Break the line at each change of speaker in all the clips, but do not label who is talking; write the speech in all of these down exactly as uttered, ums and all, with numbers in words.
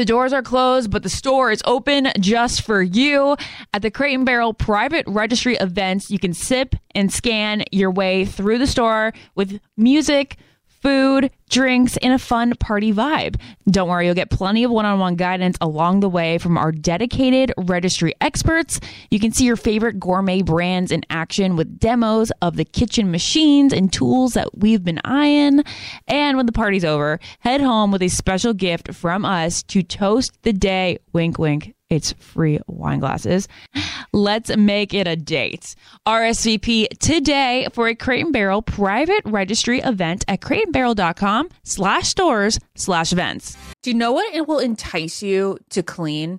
The doors are closed, but the store is open just for you. At the Crate and Barrel private registry events, you can sip and scan your way through the store with music, food, drinks, and a fun party vibe. Don't worry, you'll get plenty of one-on-one guidance along the way from our dedicated registry experts. You can see your favorite gourmet brands in action with demos of the kitchen machines and tools that we've been eyeing. And when the party's over, head home with a special gift from us to toast the day. Wink, wink. It's free wine glasses. Let's make it a date. R S V P today for a Crate and Barrel private registry event at crateandbarrel.com slash stores slash events. Do you know what it will entice you to clean?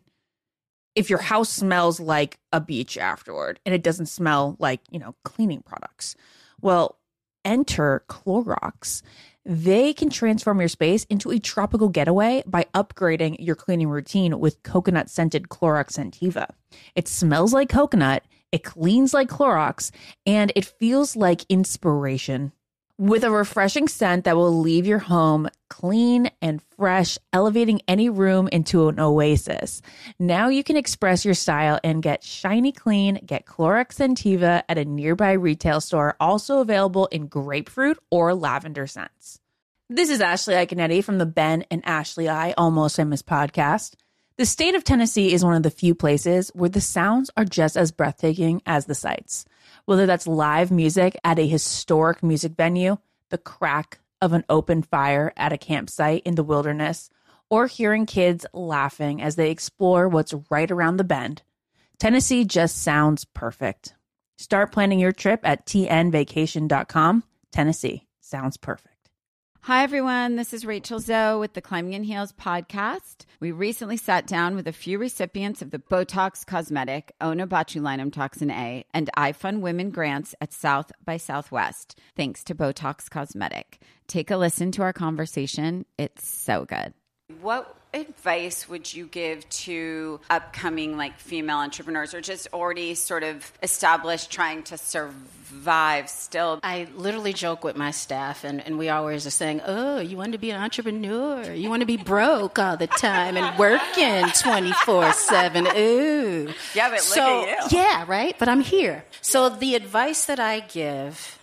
If your house smells like a beach afterward and it doesn't smell like, you know, cleaning products. Well, enter Clorox. They can transform your space into a tropical getaway by upgrading your cleaning routine with coconut-scented Clorox Scentiva. It smells like coconut, it cleans like Clorox, and it feels like inspiration. With a refreshing scent that will leave your home clean and fresh, elevating any room into an oasis. Now you can express your style and get shiny clean. Get Clorox Scentiva at a nearby retail store, also available in grapefruit or lavender scents. This is Ashley Iconetti from the Ben and Ashley I Almost Famous podcast. The state of Tennessee is one of the few places where the sounds are just as breathtaking as the sights. Whether that's live music at a historic music venue, the crack of an open fire at a campsite in the wilderness, or hearing kids laughing as they explore what's right around the bend, Tennessee just sounds perfect. Start planning your trip at t n vacation dot com. Tennessee sounds perfect.
Hi, everyone. This is Rachel Zoe with the Climbing in Heels podcast. We recently sat down with a few recipients of the Botox Cosmetic, Onabotulinum Toxin A, and iFund Women grants at South by Southwest, thanks to Botox Cosmetic. Take a listen to our conversation. It's so good. What advice would you give to upcoming like female entrepreneurs or just already sort of established trying to survive still?
I literally joke with my staff and, and we always are saying, oh, you want to be an entrepreneur. You want to be broke all the time and working twenty-four seven. Ooh.
Yeah, but look
so,
at you.
Yeah, right? But I'm here. So the advice that I give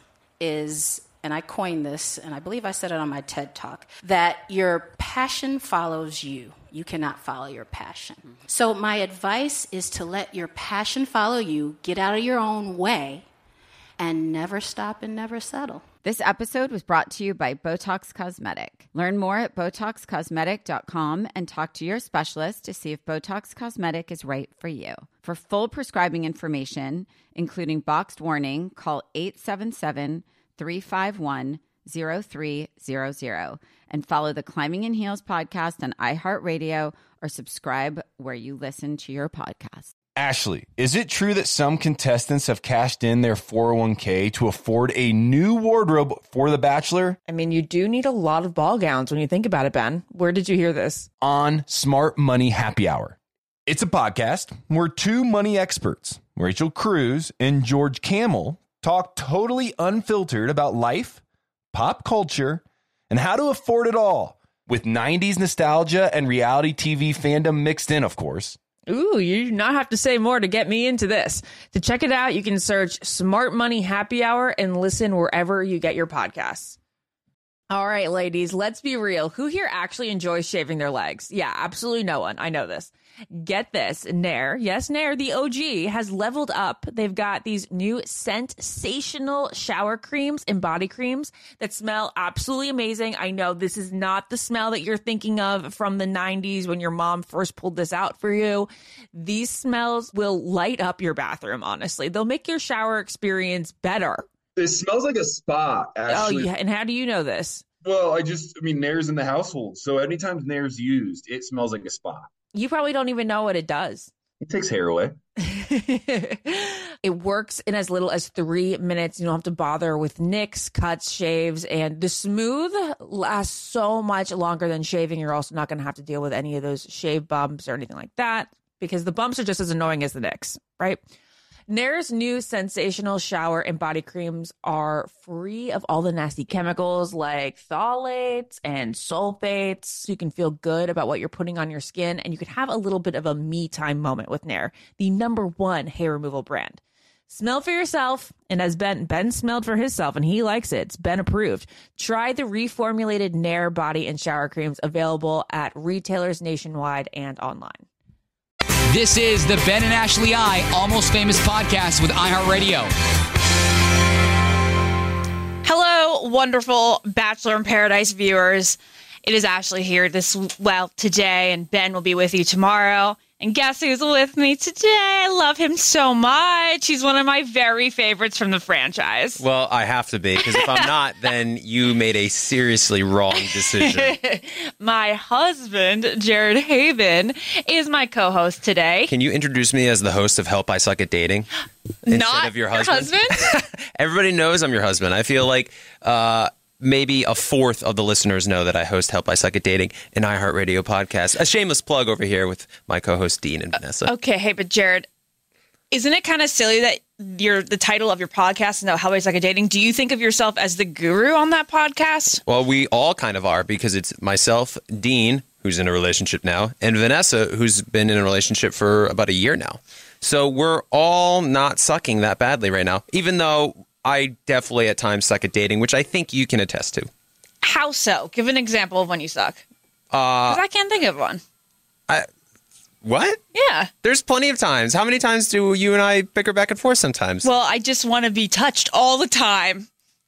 is, and I coined this, and I believe I said it on my TED Talk, that your passion follows you. You cannot follow your passion. Mm-hmm. So my advice is to let your passion follow you, get out of your own way, and never stop and never settle.
This episode was brought to you by Botox Cosmetic. Learn more at botox cosmetic dot com and talk to your specialist to see if Botox Cosmetic is right for you. For full prescribing information, including boxed warning, call eight seven seven, three five one, zero three zero zero and follow the Climbing in Heels podcast on iHeartRadio or subscribe where you listen to your podcast.
Ashley, is it true that some contestants have cashed in their four oh one k to afford a new wardrobe for The Bachelor?
I mean, you do need a lot of ball gowns when you think about it, Ben. Where did you hear this?
On Smart Money Happy Hour. It's a podcast where two money experts, Rachel Cruz and George Camel, talk totally unfiltered about life, pop culture, and how to afford it all, with nineties nostalgia and reality T V fandom mixed in, of course.
Ooh, you do not have to say more to get me into this. To check it out, you can search Smart Money Happy Hour and listen wherever you get your podcasts. All right, ladies, let's be real. Who here actually enjoys shaving their legs? Yeah, absolutely no one. I know this. Get this. Nair, yes, Nair, the O G, has leveled up. They've got these new sensational shower creams and body creams that smell absolutely amazing. I know this is not the smell that you're thinking of from the nineties when your mom first pulled this out for you. These smells will light up your bathroom, honestly. They'll make your shower experience better.
It smells like a spa, actually.
Oh, yeah. And how do you know this?
Well, I just, I mean, Nair's in the household. So anytime Nair's used, it smells like a spa.
You probably don't even know what it does.
It takes hair away.
It works in as little as three minutes. You don't have to bother with nicks, cuts, shaves, and the smooth lasts so much longer than shaving. You're also not going to have to deal with any of those shave bumps or anything like that because the bumps are just as annoying as the nicks, right? Nair's new sensational shower and body creams are free of all the nasty chemicals like phthalates and sulfates. So you can feel good about what you're putting on your skin, and you can have a little bit of a me time moment with Nair, the number one hair removal brand. Smell for yourself, and as Ben Ben smelled for himself, and he likes it. It's been approved. Try the reformulated Nair body and shower creams available at retailers nationwide and online.
This is the Ben and Ashley I Almost Famous podcast with iHeartRadio.
Hello, wonderful Bachelor in Paradise viewers. It is Ashley here this, well, today, and Ben will be with you tomorrow. And guess who's with me today? I love him so much. He's one of my very favorites from the franchise.
Well, I have to be, because if I'm not, then you made a seriously wrong decision.
My husband, Jared Haven, is my co-host today.
Can you introduce me as the host of Help I Suck at Dating? Instead
Not
of your
your
husband?
husband?
Everybody knows I'm your husband. I feel like uh, maybe a fourth of the listeners know that I host Help I Suck at Dating, an iHeartRadio podcast. A shameless plug over here with my co-host Dean and Vanessa.
Okay, hey, but Jared, isn't it kind of silly that your the title of your podcast is now How I Suck at Dating? Do you think of yourself as the guru on that podcast?
Well, we all kind of are, because it's myself, Dean, who's in a relationship now, and Vanessa, who's been in a relationship for about a year now. So we're all not sucking that badly right now, even though I definitely at times suck at dating, which I think you can attest to.
How so? Give an example of when you suck.
Uh,
'Cause I can't think of one.
I, what?
Yeah.
There's plenty of times. How many times do you and I bicker back and forth sometimes?
Well, I just want to be touched all the time.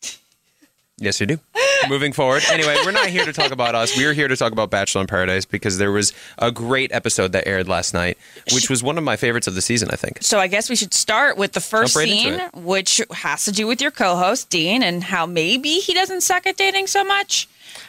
Yes, you do. Moving forward. Anyway, we're not here to talk about us. We're here to talk about Bachelor in Paradise, because there was a great episode that aired last night, which was one of my favorites of the season, I think.
So I guess we should start with the first
Jump right
scene,
into
which has to do with your co-host, Dean, and how maybe he doesn't suck at dating so much.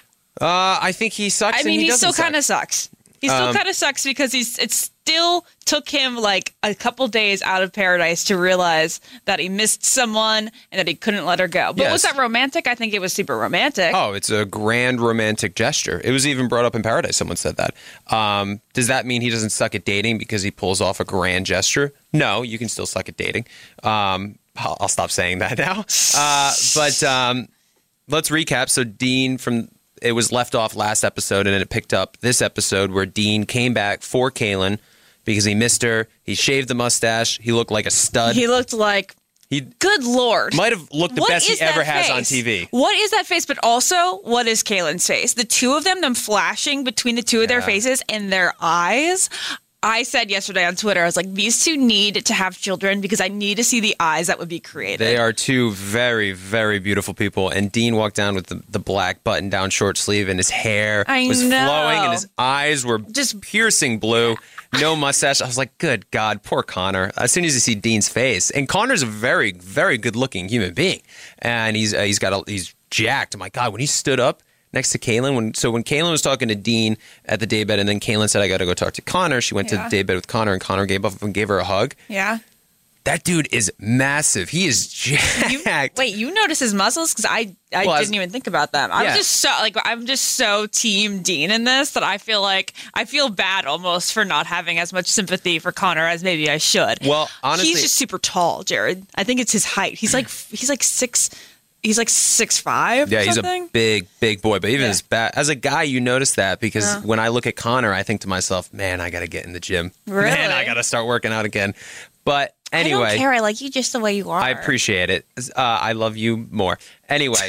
Uh, I think he sucks.
I
and
mean,
he,
he
doesn't
still kind of
suck.
sucks. He still
Um,
kind of sucks because he's it still took him like a couple days out of paradise to realize that he missed someone and that he couldn't let her go. But
Yes.
was that romantic? I think it was super romantic.
Oh, it's a grand romantic gesture. It was even brought up in Paradise. Someone said that. Um, does that mean he doesn't suck at dating because he pulls off a grand gesture? No, you can still suck at dating. Um, I'll, I'll stop saying that now. Uh, but um, let's recap. So Dean from... It was left off last episode, and then it picked up this episode where Dean came back for Kaylin because he missed her. He shaved the mustache. He looked like a stud.
He looked like,
He
good Lord.
might have looked the
What
best he
is that
ever has on
face?
T V.
What is that face? But also, what is Kaylin's face? The two of them, them flashing between the two of their
Yeah.
faces and their eyes. I said yesterday on Twitter, I was like, these two need to have children because I need to see the eyes that would be created.
They are two very, very beautiful people. And Dean walked down with the, the black button-down short sleeve, and his hair
I
was
know.
flowing, and his eyes were
Just-
just piercing blue. No mustache. I was like, good God, poor Connor. As soon as you see Dean's face, and Connor's a very, very good-looking human being, and he's uh, he's got a, he's jacked. Oh my God, when he stood up next to Kaylin, when so when Kaylin was talking to Dean at the daybed, and then Kaylin said, I got to go talk to Connor. She went
Yeah.
to the daybed with Connor, and Connor gave up and gave her a hug.
Yeah.
That dude is massive. He is jacked.
You, wait, you notice his muscles? Because I, I
Well, as-
didn't even think about them. I'm
Yeah.
just so like I'm just so team Dean in this that I feel like I feel bad almost for not having as much sympathy for Connor as maybe I should.
Well, honestly-
he's just super tall, Jared. I think it's his height. He's like he's like six. He's like six five.
Yeah,
or
he's
something.
a big, big boy. But even
Yeah.
as bad as a guy, you notice that because
Yeah.
when I look at Connor, I think to myself, man, I got to get in the gym.
Really?
Man, I got to start working out again. But
I
anyway,
don't care. I like you just the way you are.
I appreciate it. Uh, I love you more. Anyway,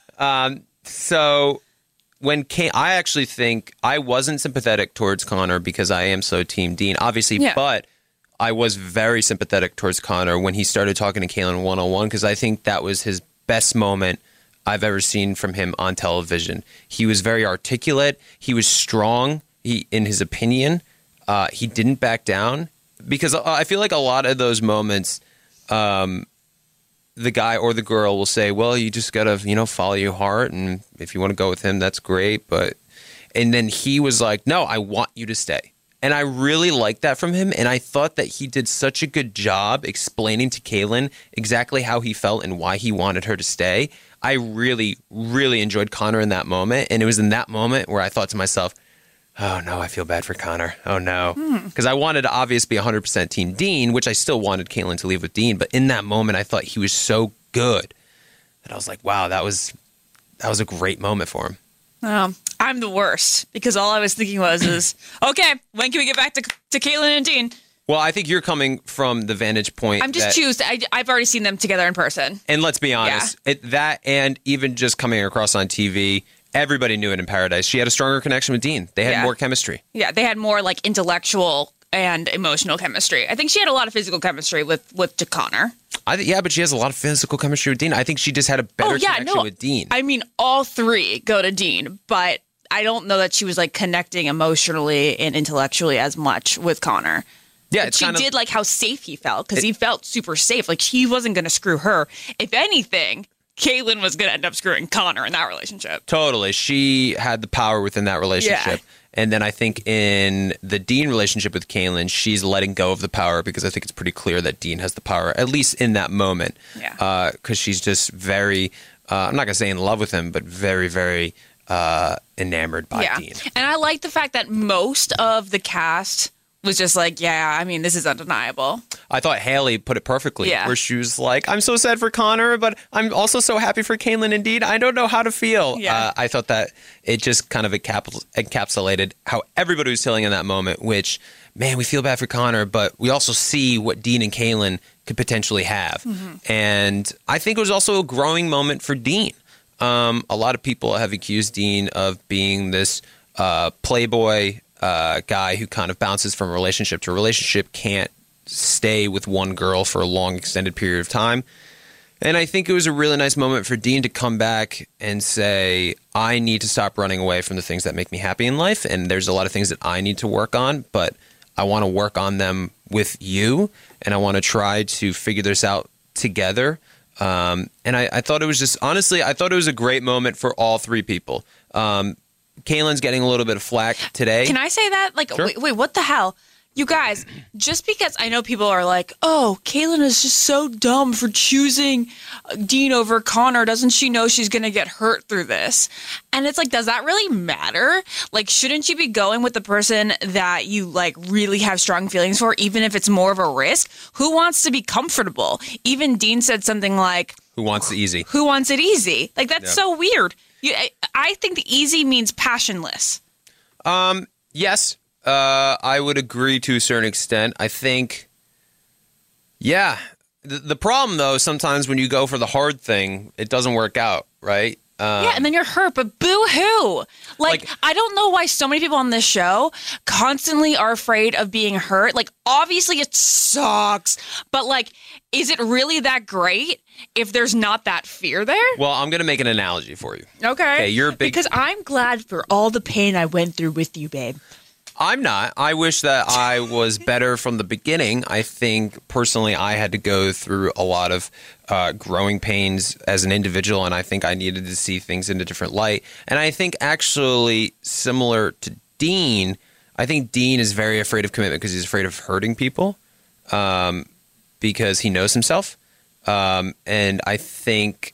um, so when Kay, I actually think I wasn't sympathetic towards Connor because I am so team Dean, obviously,
Yeah.
but I was very sympathetic towards Connor when he started talking to Kaylin one-on-one because I think that was his best moment I've ever seen from him on television. He was very articulate. He was strong he, in his opinion. Uh, he didn't back down because I feel like a lot of those moments, um, the guy or the girl will say, well, you just got to, you know, follow your heart. And if you want to go with him, that's great. But, and then he was like, no, I want you to stay. And I really liked that from him. And I thought that he did such a good job explaining to Kaylin exactly how he felt and why he wanted her to stay. I really, really enjoyed Connor in that moment. And it was in that moment where I thought to myself, oh no, I feel bad for Connor. Oh no. Because I wanted to obviously be one hundred percent Team Dean, which I still wanted Kaitlyn to leave with Dean. But in that moment, I thought he was so good that I was like, wow, that was that was a great moment for him.
Um, I'm the worst because all I was thinking was, is okay, when can we get back to to Kaitlyn and Dean?
Well, I think you're coming from the vantage point.
I'm just
that,
choosing. I, I've already seen them together in person.
And let's be honest,
Yeah.
it, that and even just coming across on T V, everybody knew it in Paradise. She had a stronger connection with Dean. They had
Yeah.
more chemistry.
Yeah, they had more like intellectual and emotional chemistry. I think she had a lot of physical chemistry with with Connor.
I th- yeah, but she has a lot of physical chemistry with Dean. I think she just had a better
oh yeah,
connection
no,
with Dean.
I mean, all three go to Dean, but I don't know that she was like connecting emotionally and intellectually as much with Connor.
yeah,
But
it's
she
kind of,
did like how safe he felt because he felt super safe. Like he wasn't going to screw her. If anything, Kaitlyn was going to end up screwing Connor in that relationship.
Totally. She had the power within that relationship.
Yeah.
And then I think in the Dean relationship with Kaitlyn, she's letting go of the power because I think it's pretty clear that Dean has the power, at least in that moment.
Yeah.
Because she's just very, uh, I'm not going to say in love with him, but very, very uh, enamored by
yeah.
Dean.
And I like the fact that most of the cast was just like, yeah, I mean, this is undeniable.
I thought Haley put it perfectly,
Yeah.
where she was like, I'm so sad for Connor, but I'm also so happy for Kaitlyn and Dean. I don't know how to feel.
Yeah.
Uh, I thought that it just kind of encap- encapsulated how everybody was feeling in that moment, which, man, we feel bad for Connor, but we also see what Dean and Kaitlyn could potentially have.
Mm-hmm.
And I think it was also a growing moment for Dean. Um, a lot of people have accused Dean of being this uh, playboy uh, guy who kind of bounces from relationship to relationship, can't stay with one girl for a long extended period of time. And I think it was a really nice moment for Dean to come back and say, I need to stop running away from the things that make me happy in life. And there's a lot of things that I need to work on, but I want to work on them with you. And I want to try to figure this out together. Um, and I, I thought it was just, honestly, I thought it was a great moment for all three people. Um, Kaitlyn's getting a little bit of flack today.
Can I say that? Like,
Sure.
wait, wait, what the hell? You guys, just because I know people are like, oh, Kaitlyn is just so dumb for choosing Dean over Connor. Doesn't she know she's going to get hurt through this? And it's like, does that really matter? Like, shouldn't you be going with the person that you like really have strong feelings for, even if it's more of a risk? Who wants to be comfortable? Even Dean said something like,
Who wants the easy?
who wants it easy? Like, that's
Yeah.
so weird. You, I, I think the easy means passionless.
Um, yes, uh, I would agree to a certain extent. I think, yeah. The, the problem, though, sometimes when you go for the hard thing, it doesn't work out, right? Um,
Yeah, and then you're hurt, but boo-hoo. Like,
Like-
I don't know why so many people on this show constantly are afraid of being hurt. Like, obviously it sucks, but, like, is it really that great if there's not that fear there?
Well, I'm going to make an analogy for you.
Okay.
Okay, you're a big-
Because I'm glad for all the pain I went through with you, babe.
I'm not. I wish that I was better from the beginning. I think personally I had to go through a lot of uh, growing pains as an individual, and I think I needed to see things in a different light. And I think actually similar to Dean, I think Dean is very afraid of commitment because he's afraid of hurting people um, because he knows himself. Um, and I think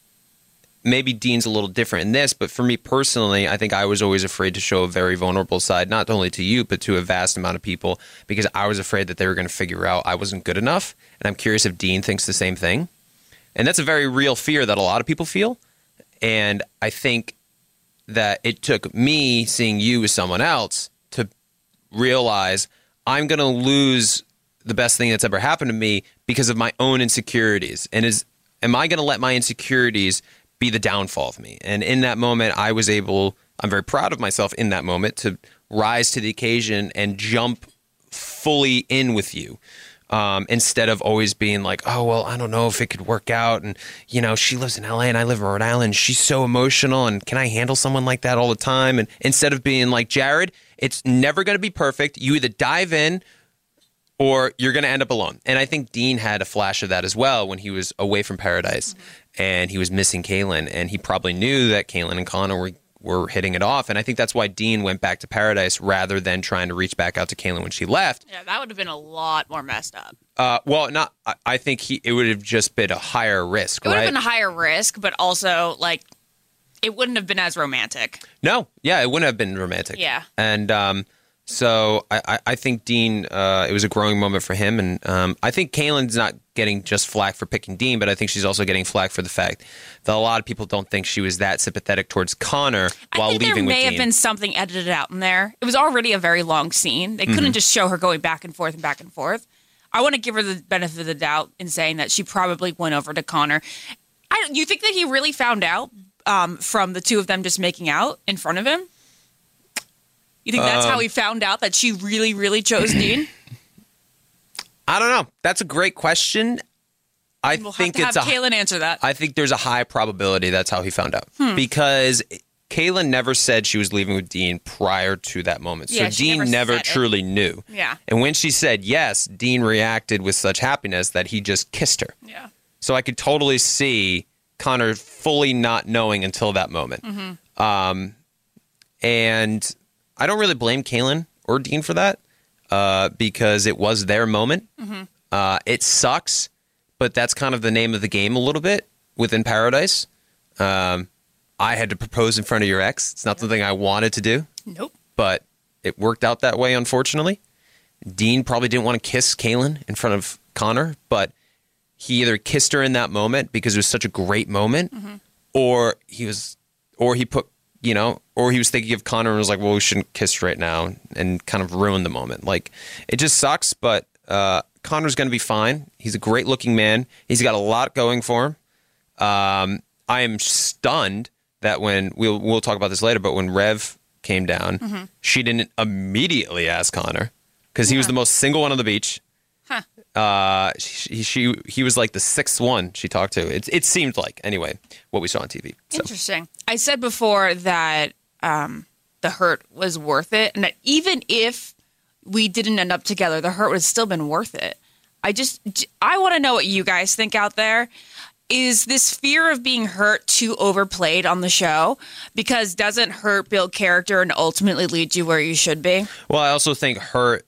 maybe Dean's a little different in this, but for me personally, I think I was always afraid to show a very vulnerable side, not only to you, but to a vast amount of people, because I was afraid that they were going to figure out I wasn't good enough. And I'm curious if Dean thinks the same thing. And that's a very real fear that a lot of people feel. And I think that it took me seeing you as someone else to realize I'm going to lose the best thing that's ever happened to me because of my own insecurities. And is am I going to let my insecurities be the downfall of me? And in that moment, I was able, I'm very proud of myself in that moment to rise to the occasion and jump fully in with you. Um, instead of always being like, oh, well, I don't know if it could work out. And, you know, she lives in L A and I live in Rhode Island. She's so emotional. And can I handle someone like that all the time? And instead of being like, Jared, it's never going to be perfect. You either dive in or you're going to end up alone. And I think Dean had a flash of that as well when he was away from Paradise mm-hmm. and he was missing Kaitlyn. And he probably knew that Kaitlyn and Connor were, were hitting it off. And I think that's why Dean went back to Paradise rather than trying to reach back out to Kaitlyn when she left.
Yeah, that would have been a lot more messed up.
Uh, well, not. I, I think he it would have just been a higher risk,
It would
right?
have been a higher risk, but also, like, it wouldn't have been as romantic.
No, yeah, it wouldn't have been romantic.
Yeah.
And um, so I, I, I think Dean, uh, it was a growing moment for him. And um, I think Kaylin's not getting just flack for picking Dean, but I think she's also getting flack for the fact that a lot of people don't think she was that sympathetic towards Connor while
I think
leaving
there
with
may
Dean.
have been something edited out in there. It was already a very long scene. They couldn't
Mm-hmm.
just show her going back and forth and back and forth. I want to give her the benefit of the doubt in saying that she probably went over to Connor. I don't, you think that he really found out um, from the two of them just making out in front of him? You think that's
Um,
how he found out that she really, really chose Dean?
I don't know. That's a great question. I
We'll
think
have to
it's
have
a
Kaylin answer that.
I think there's a high probability that's how he found out.
Hmm.
Because Kaylin never said she was leaving with Dean prior to that moment.
Yeah,
so
she
Dean
never
never,
said it.
truly knew.
Yeah.
And when she said yes, Dean reacted with such happiness that he just kissed her.
Yeah.
So I could totally see Connor fully not knowing until that moment.
Mm-hmm.
Um, and I don't really blame Kaylin or Dean for that uh, because it was their moment.
Mm-hmm.
Uh, it sucks, but that's kind of the name of the game a little bit within Paradise. Um, I had to propose in front of your ex. It's not something I wanted to do.
Nope.
But it worked out that way, unfortunately. Dean probably didn't want to kiss Kaylin in front of Connor, but he either kissed her in that moment because it was such a great moment,
Mm-hmm.
or he was, or he put, you know, or he was thinking of Connor and was like, well, we shouldn't kiss right now, and kind of ruined the moment. Like, it just sucks, but uh, Connor's going to be fine. He's a great looking man. He's got a lot going for him. Um, I am stunned that when we'll we'll talk about this later, but when Rev came down,
Mm-hmm.
she didn't immediately ask Connor because he was the most single one on the beach.
Huh.
Uh, she, she he was like the sixth one she talked to. It it seemed like anyway what we saw on T V. So.
Interesting. I said before that um, the hurt was worth it, and that even if we didn't end up together, the hurt would have still been worth it. I just I want to know what you guys think out there. Is this fear of being hurt too overplayed on the show? Because doesn't hurt build character and ultimately lead you where you should be?
Well, I also think hurt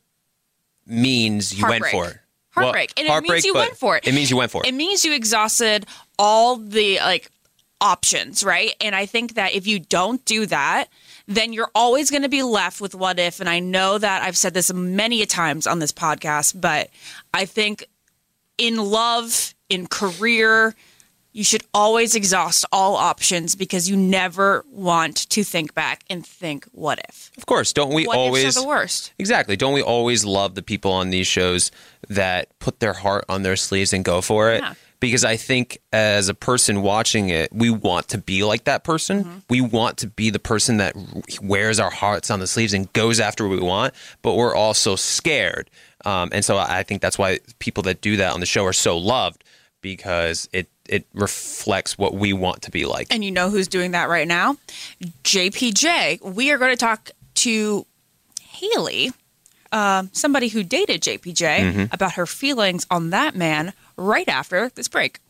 means you
Heartbreak.
went for it.
Heartbreak.
Well,
and it means you
but
went for it.
It means you went for it.
It means you exhausted all the like options, right? And I think that if you don't do that, then you're always going to be left with what if. And I know that I've said this many a times on this podcast, but I think in love, in career, you should always exhaust all options because you never want to think back and think, what if?
Of course, don't we
what
always
ifs are the worst?
Exactly. Don't we always love the people on these shows that put their heart on their sleeves and go for it?
Yeah.
Because I think as a person watching it, we want to be like that person.
Mm-hmm.
We want to be the person that wears our hearts on the sleeves and goes after what we want, but we're also scared. Um, and so I think that's why people that do that on the show are so loved, because it it reflects what we want to be like.
And you know who's doing that right now? J P J. We are going to talk to Haley, uh, somebody who dated J P J,
Mm-hmm.
about her feelings on that man right after this break.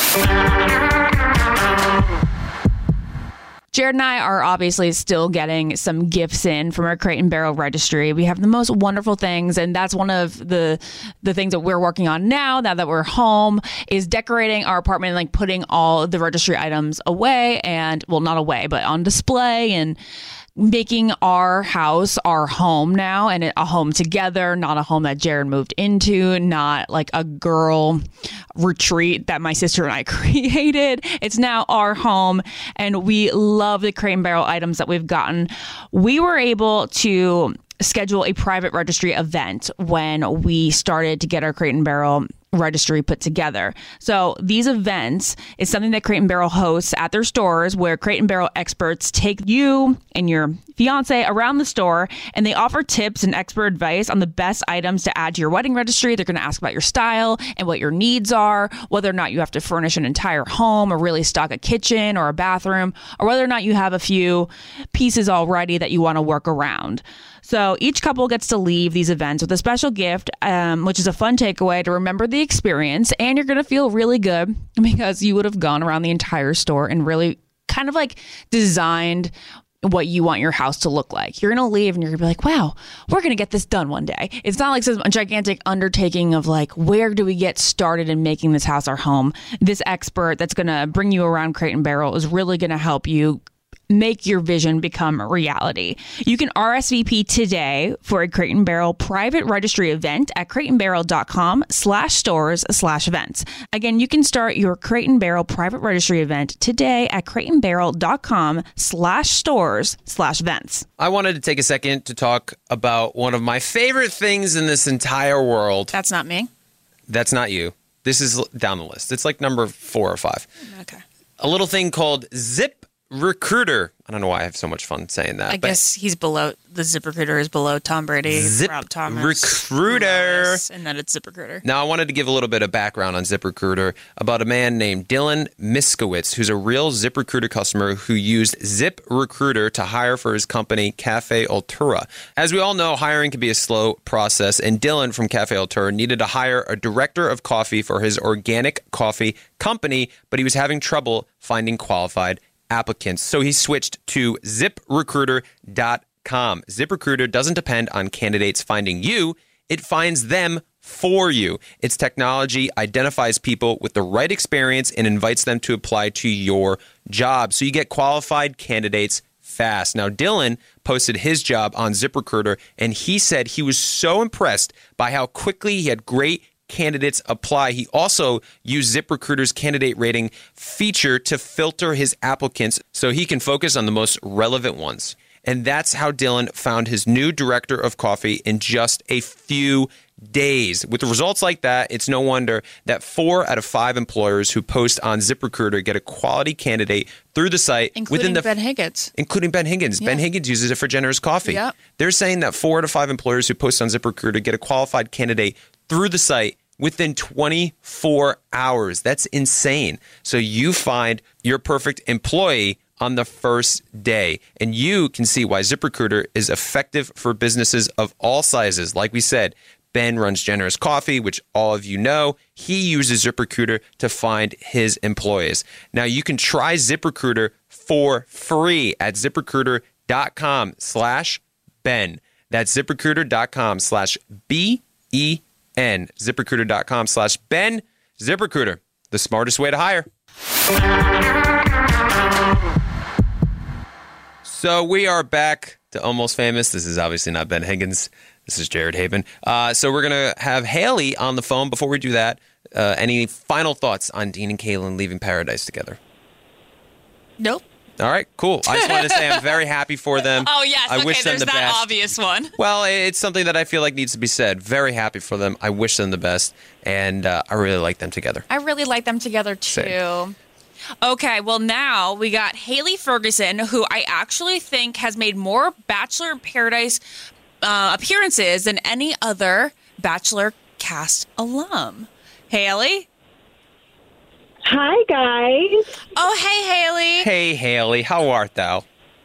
Jared and I are obviously still getting some gifts in from our Crate and Barrel registry. We have the most wonderful things, and that's one of the the things that we're working on now, now that we're home, is decorating our apartment and like putting all of the registry items away and, well, not away, but on display, and making our house our home now, and a home together, not a home that Jared moved into, not like a girl retreat that my sister and I created. It's now our home, and we love the Crate and Barrel items that we've gotten. We were able to schedule a private registry event when we started to get our Crate and Barrel registry put together. So these events is something that Crate and Barrel hosts at their stores, where Crate and Barrel experts take you and your fiance around the store, and they offer tips and expert advice on the best items to add to your wedding registry. They're going to ask about your style and what your needs are, whether or not you have to furnish an entire home or really stock a kitchen or a bathroom, or whether or not you have a few pieces already that you want to work around. So each couple gets to leave these events with a special gift, um, which is a fun takeaway to remember the experience. And you're going to feel really good because you would have gone around the entire store and really kind of like designed what you want your house to look like. You're going to leave and you're going to be like, wow, we're going to get this done one day. It's not like some gigantic undertaking of like, where do we get started in making this house our home? This expert that's going to bring you around Crate and Barrel is really going to help you make your vision become a reality. You can R S V P today for a Crate and Barrel private registry event at crate and barrel dot com slash stores slash events. Again, you can start your Crate and Barrel private registry event today at crate and barrel dot com slash stores slash events.
I wanted to take a second to talk about one of my favorite things in this entire world.
That's not me.
That's not you. This is down the list. It's like number four or five.
Okay.
A little thing called ZipRecruiter. I don't know why I have so much fun saying that.
I guess he's below, the ZipRecruiter is below Tom Brady,
Zip
Rob Thomas.
Recruiter.
And then it's ZipRecruiter.
Now, I wanted to give a little bit of background on ZipRecruiter about a man named Dylan Miskowitz, who's a real ZipRecruiter customer who used ZipRecruiter to hire for his company, Cafe Altura. As we all know, hiring can be a slow process, and Dylan from Cafe Altura needed to hire a director of coffee for his organic coffee company, but he was having trouble finding qualified applicants. So he switched to zip recruiter dot com. ZipRecruiter doesn't depend on candidates finding you. It finds them for you. Its technology identifies people with the right experience and invites them to apply to your job. So you get qualified candidates fast. Now, Dylan posted his job on ZipRecruiter, and he said he was so impressed by how quickly he had great candidates apply. He also used ZipRecruiter's candidate rating feature to filter his applicants so he can focus on the most relevant ones. And that's how Dylan found his new director of coffee in just a few days. With the results like that, it's no wonder that four out of five employers who post on ZipRecruiter get a quality candidate through the site.
Including
within the
Ben Higgins.
Including Ben Higgins.
Yeah.
Ben Higgins uses it for Generous Coffee.
Yep.
They're saying that four out of five employers who post on ZipRecruiter get a qualified candidate through the site within twenty-four hours. That's insane. So you find your perfect employee on the first day. And you can see why ZipRecruiter is effective for businesses of all sizes. Like we said, Ben runs Generous Coffee, which all of you know. He uses ZipRecruiter to find his employees. Now you can try ZipRecruiter for free at ZipRecruiter dot com slash Ben. That's ZipRecruiter dot com slash B E N. ZipRecruiter dot com slash Ben. ZipRecruiter, the smartest way to hire. So we are back to Almost Famous. This is obviously not Ben Higgins. This is Jared Haven. Uh, so we're going to have Haley on the phone. Before we do that, uh, any final thoughts on Dean and Caelynn leaving Paradise together?
Nope.
All right, cool. I just wanted to say I'm very happy for them.
Oh, yes.
I
okay,
wish them
there's
the
that
best.
obvious one.
Well, it's something that I feel like needs to be said. Very happy for them. I wish them the best, and uh, I really like them together.
I really like them together, too.
Same.
Okay, well, now we got Haley Ferguson, who I actually think has made more Bachelor in Paradise uh, appearances than any other Bachelor cast alum. Haley?
Hi, guys.
Oh, hey, Haley.
Hey, Haley. How art thou?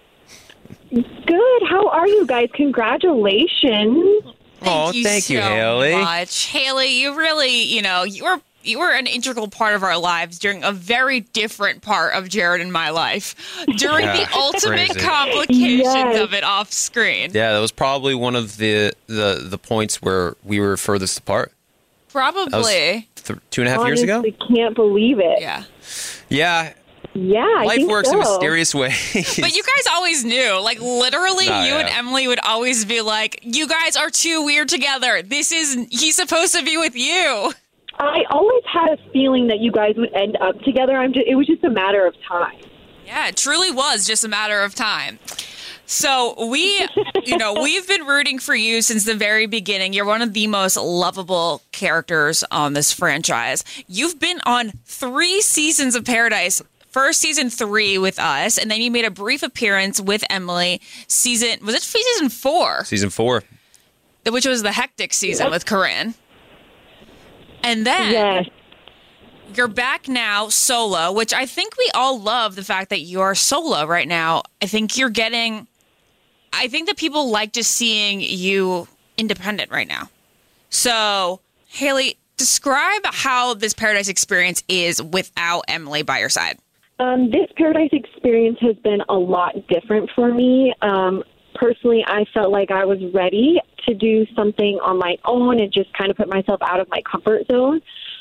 Good. How are you guys? Congratulations.
Oh,
you
thank you,
so
Haley.
much. Haley, you really, you know, you were you were an integral part of our lives during a very different part of Jared and my life. During
Yeah,
the ultimate
crazy.
complications
Yes.
of it off screen.
Yeah, that was probably one of the the, the points where we were furthest apart.
Probably.
That was th- two and a half years
Honestly,
ago?
can't believe it.
Yeah.
Yeah.
Yeah, I
Life
think
works
so.
in mysterious ways.
But you guys always knew. Like, literally,
Oh,
you and
yeah.
Emily would always be like, you guys are too weird together. This is, he's supposed to be with you.
I always had a feeling that you guys would end up together. I'm just, it was just a matter of time.
Yeah, it truly was just a matter of time. So we, you know, we've been rooting for you since the very beginning. You're one of the most lovable characters on this franchise. You've been on three seasons of Paradise. First season three with us, and then you made a brief appearance with Emily. Season, was it season four?
Season four.
Which was the hectic season with Corinne. And then
Yes.
you're back now solo, which I think we all love the fact that you're solo right now. I think you're getting, I think that people like just seeing you independent right now. So, Haley, describe how this Paradise experience is without Emily by your side.
Um, this Paradise experience has been a lot different for me. Um, personally, I felt like I was ready to do something on my own and just kind of put myself out of my comfort zone.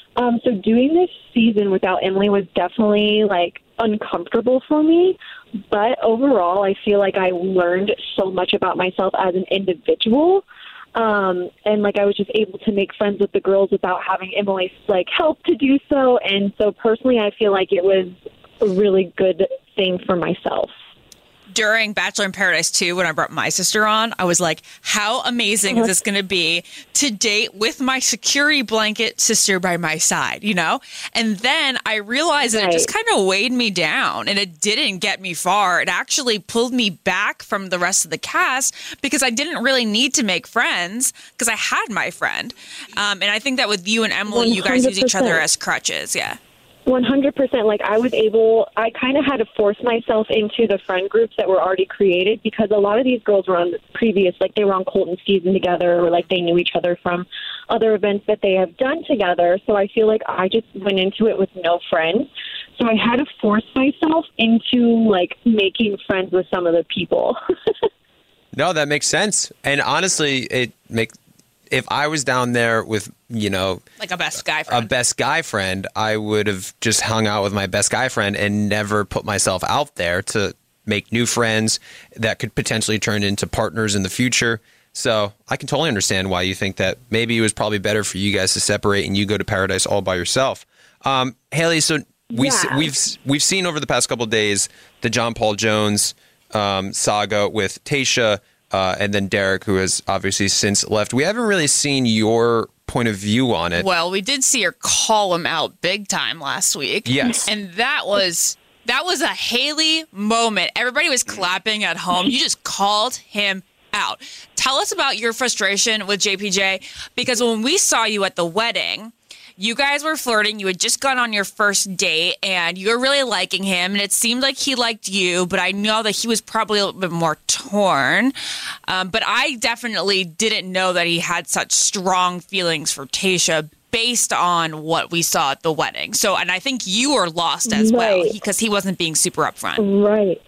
Um, so doing this season without Emily was definitely like uncomfortable for me. But overall, I feel like I learned so much about myself as an individual. Um, and like I was just able to make friends with the girls without having Emily's like help to do so. And so personally, I feel like it was a really good thing for myself.
During Bachelor in Paradise two, when I brought my sister on, I was like, how amazing is this going to be to date with my security blanket sister by my side, you know? And then I realized that
Right.
it just kind of weighed me down, and it didn't get me far. It actually pulled me back from the rest of the cast because I didn't really need to make friends because I had my friend. Um, and I think that with you and Emily, you guys use each other
one hundred percent.
as crutches. Yeah.
one hundred percent. Like I was able, I kind of had to force myself into the friend groups that were already created because a lot of these girls were on the previous, like they were on Colton season together or like they knew each other from other events that they have done together. So I feel like I just went into it with no friends. So I had to force myself into like making friends with some of the people.
No, that makes sense. And honestly, it make if I was down there with, you know,
Like a best guy friend.
a best guy friend, I would have just hung out with my best guy friend and never put myself out there to make new friends that could potentially turn into partners in the future. So I can totally understand why you think that maybe it was probably better for you guys to separate and you go to Paradise all by yourself. Um, Haley, so we
Yeah.
we've we've seen over the past couple of days the John Paul Jones um, saga with Tayshia. Uh, and then Derek, who has obviously since left. We haven't really seen your point of view on it.
Well, we did see her call him out big time last week.
Yes.
And that was that was a Haley moment. Everybody was clapping at home. You just called him out. Tell us about your frustration with J P J, because when we saw you at the wedding, you guys were flirting. You had just gone on your first date, and you were really liking him, and it seemed like he liked you, but I know that he was probably a little bit more torn. Um, but I definitely didn't know that he had such strong feelings for Tayshia based on what we saw at the wedding. So, and I think you were lost as well
Right.
because he wasn't being super upfront.
Right.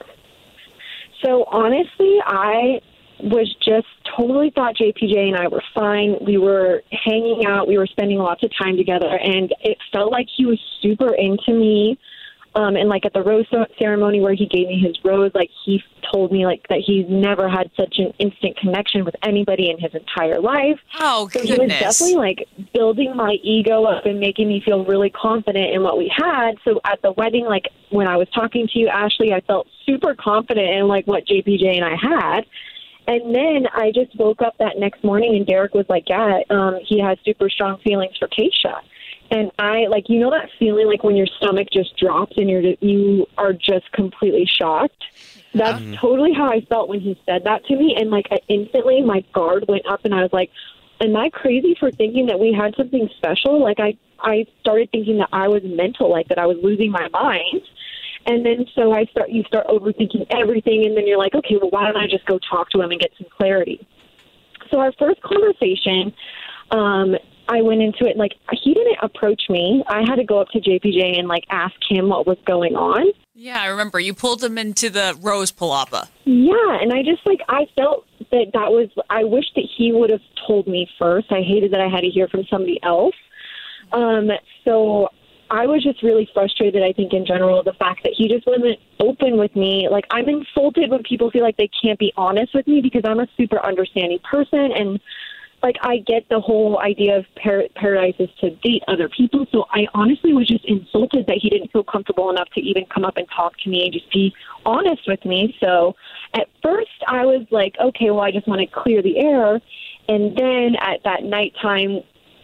So honestly, I was just totally thought J P J and I were fine. We were hanging out. We were spending lots of time together, and it felt like he was super into me. Um, and like at the rose ceremony where he gave me his rose, like he told me like that he's never had such an instant connection with anybody in his entire life.
Oh,
So he was
goodness.
definitely like building my ego up and making me feel really confident in what we had. So at the wedding, like when I was talking to you, Ashley, I felt super confident in like what J P J and I had. And then I just woke up that next morning and Derek was like, yeah, um, he has super strong feelings for Tayshia. And I, like, you know that feeling like when your stomach just drops and you're, you are just completely shocked? That's
Mm-hmm.
totally how I felt when he said that to me. And, like, I instantly my guard went up and I was like, am I crazy for thinking that we had something special? Like, I, I started thinking that I was mental, like that I was losing my mind. And then so I start, you start overthinking everything. And then you're like, okay, well, why don't I just go talk to him and get some clarity? So our first conversation, um, I went into it like he didn't approach me. I had to go up to J P J and like ask him what was going on.
Yeah, I remember. You pulled him into the Rose Palapa.
Yeah, and I just like I felt that that was. I wish that he would have told me first. I hated that I had to hear from somebody else. Um, so I was just really frustrated. I think in general, the fact that he just wasn't open with me. Like I'm insulted when people feel like they can't be honest with me because I'm a super understanding person and. Like, I get the whole idea of par- paradise is to date other people, so I honestly was just insulted that he didn't feel comfortable enough to even come up and talk to me and just be honest with me. So at first I was like, okay, well, I just want to clear the air. And then at that nighttime,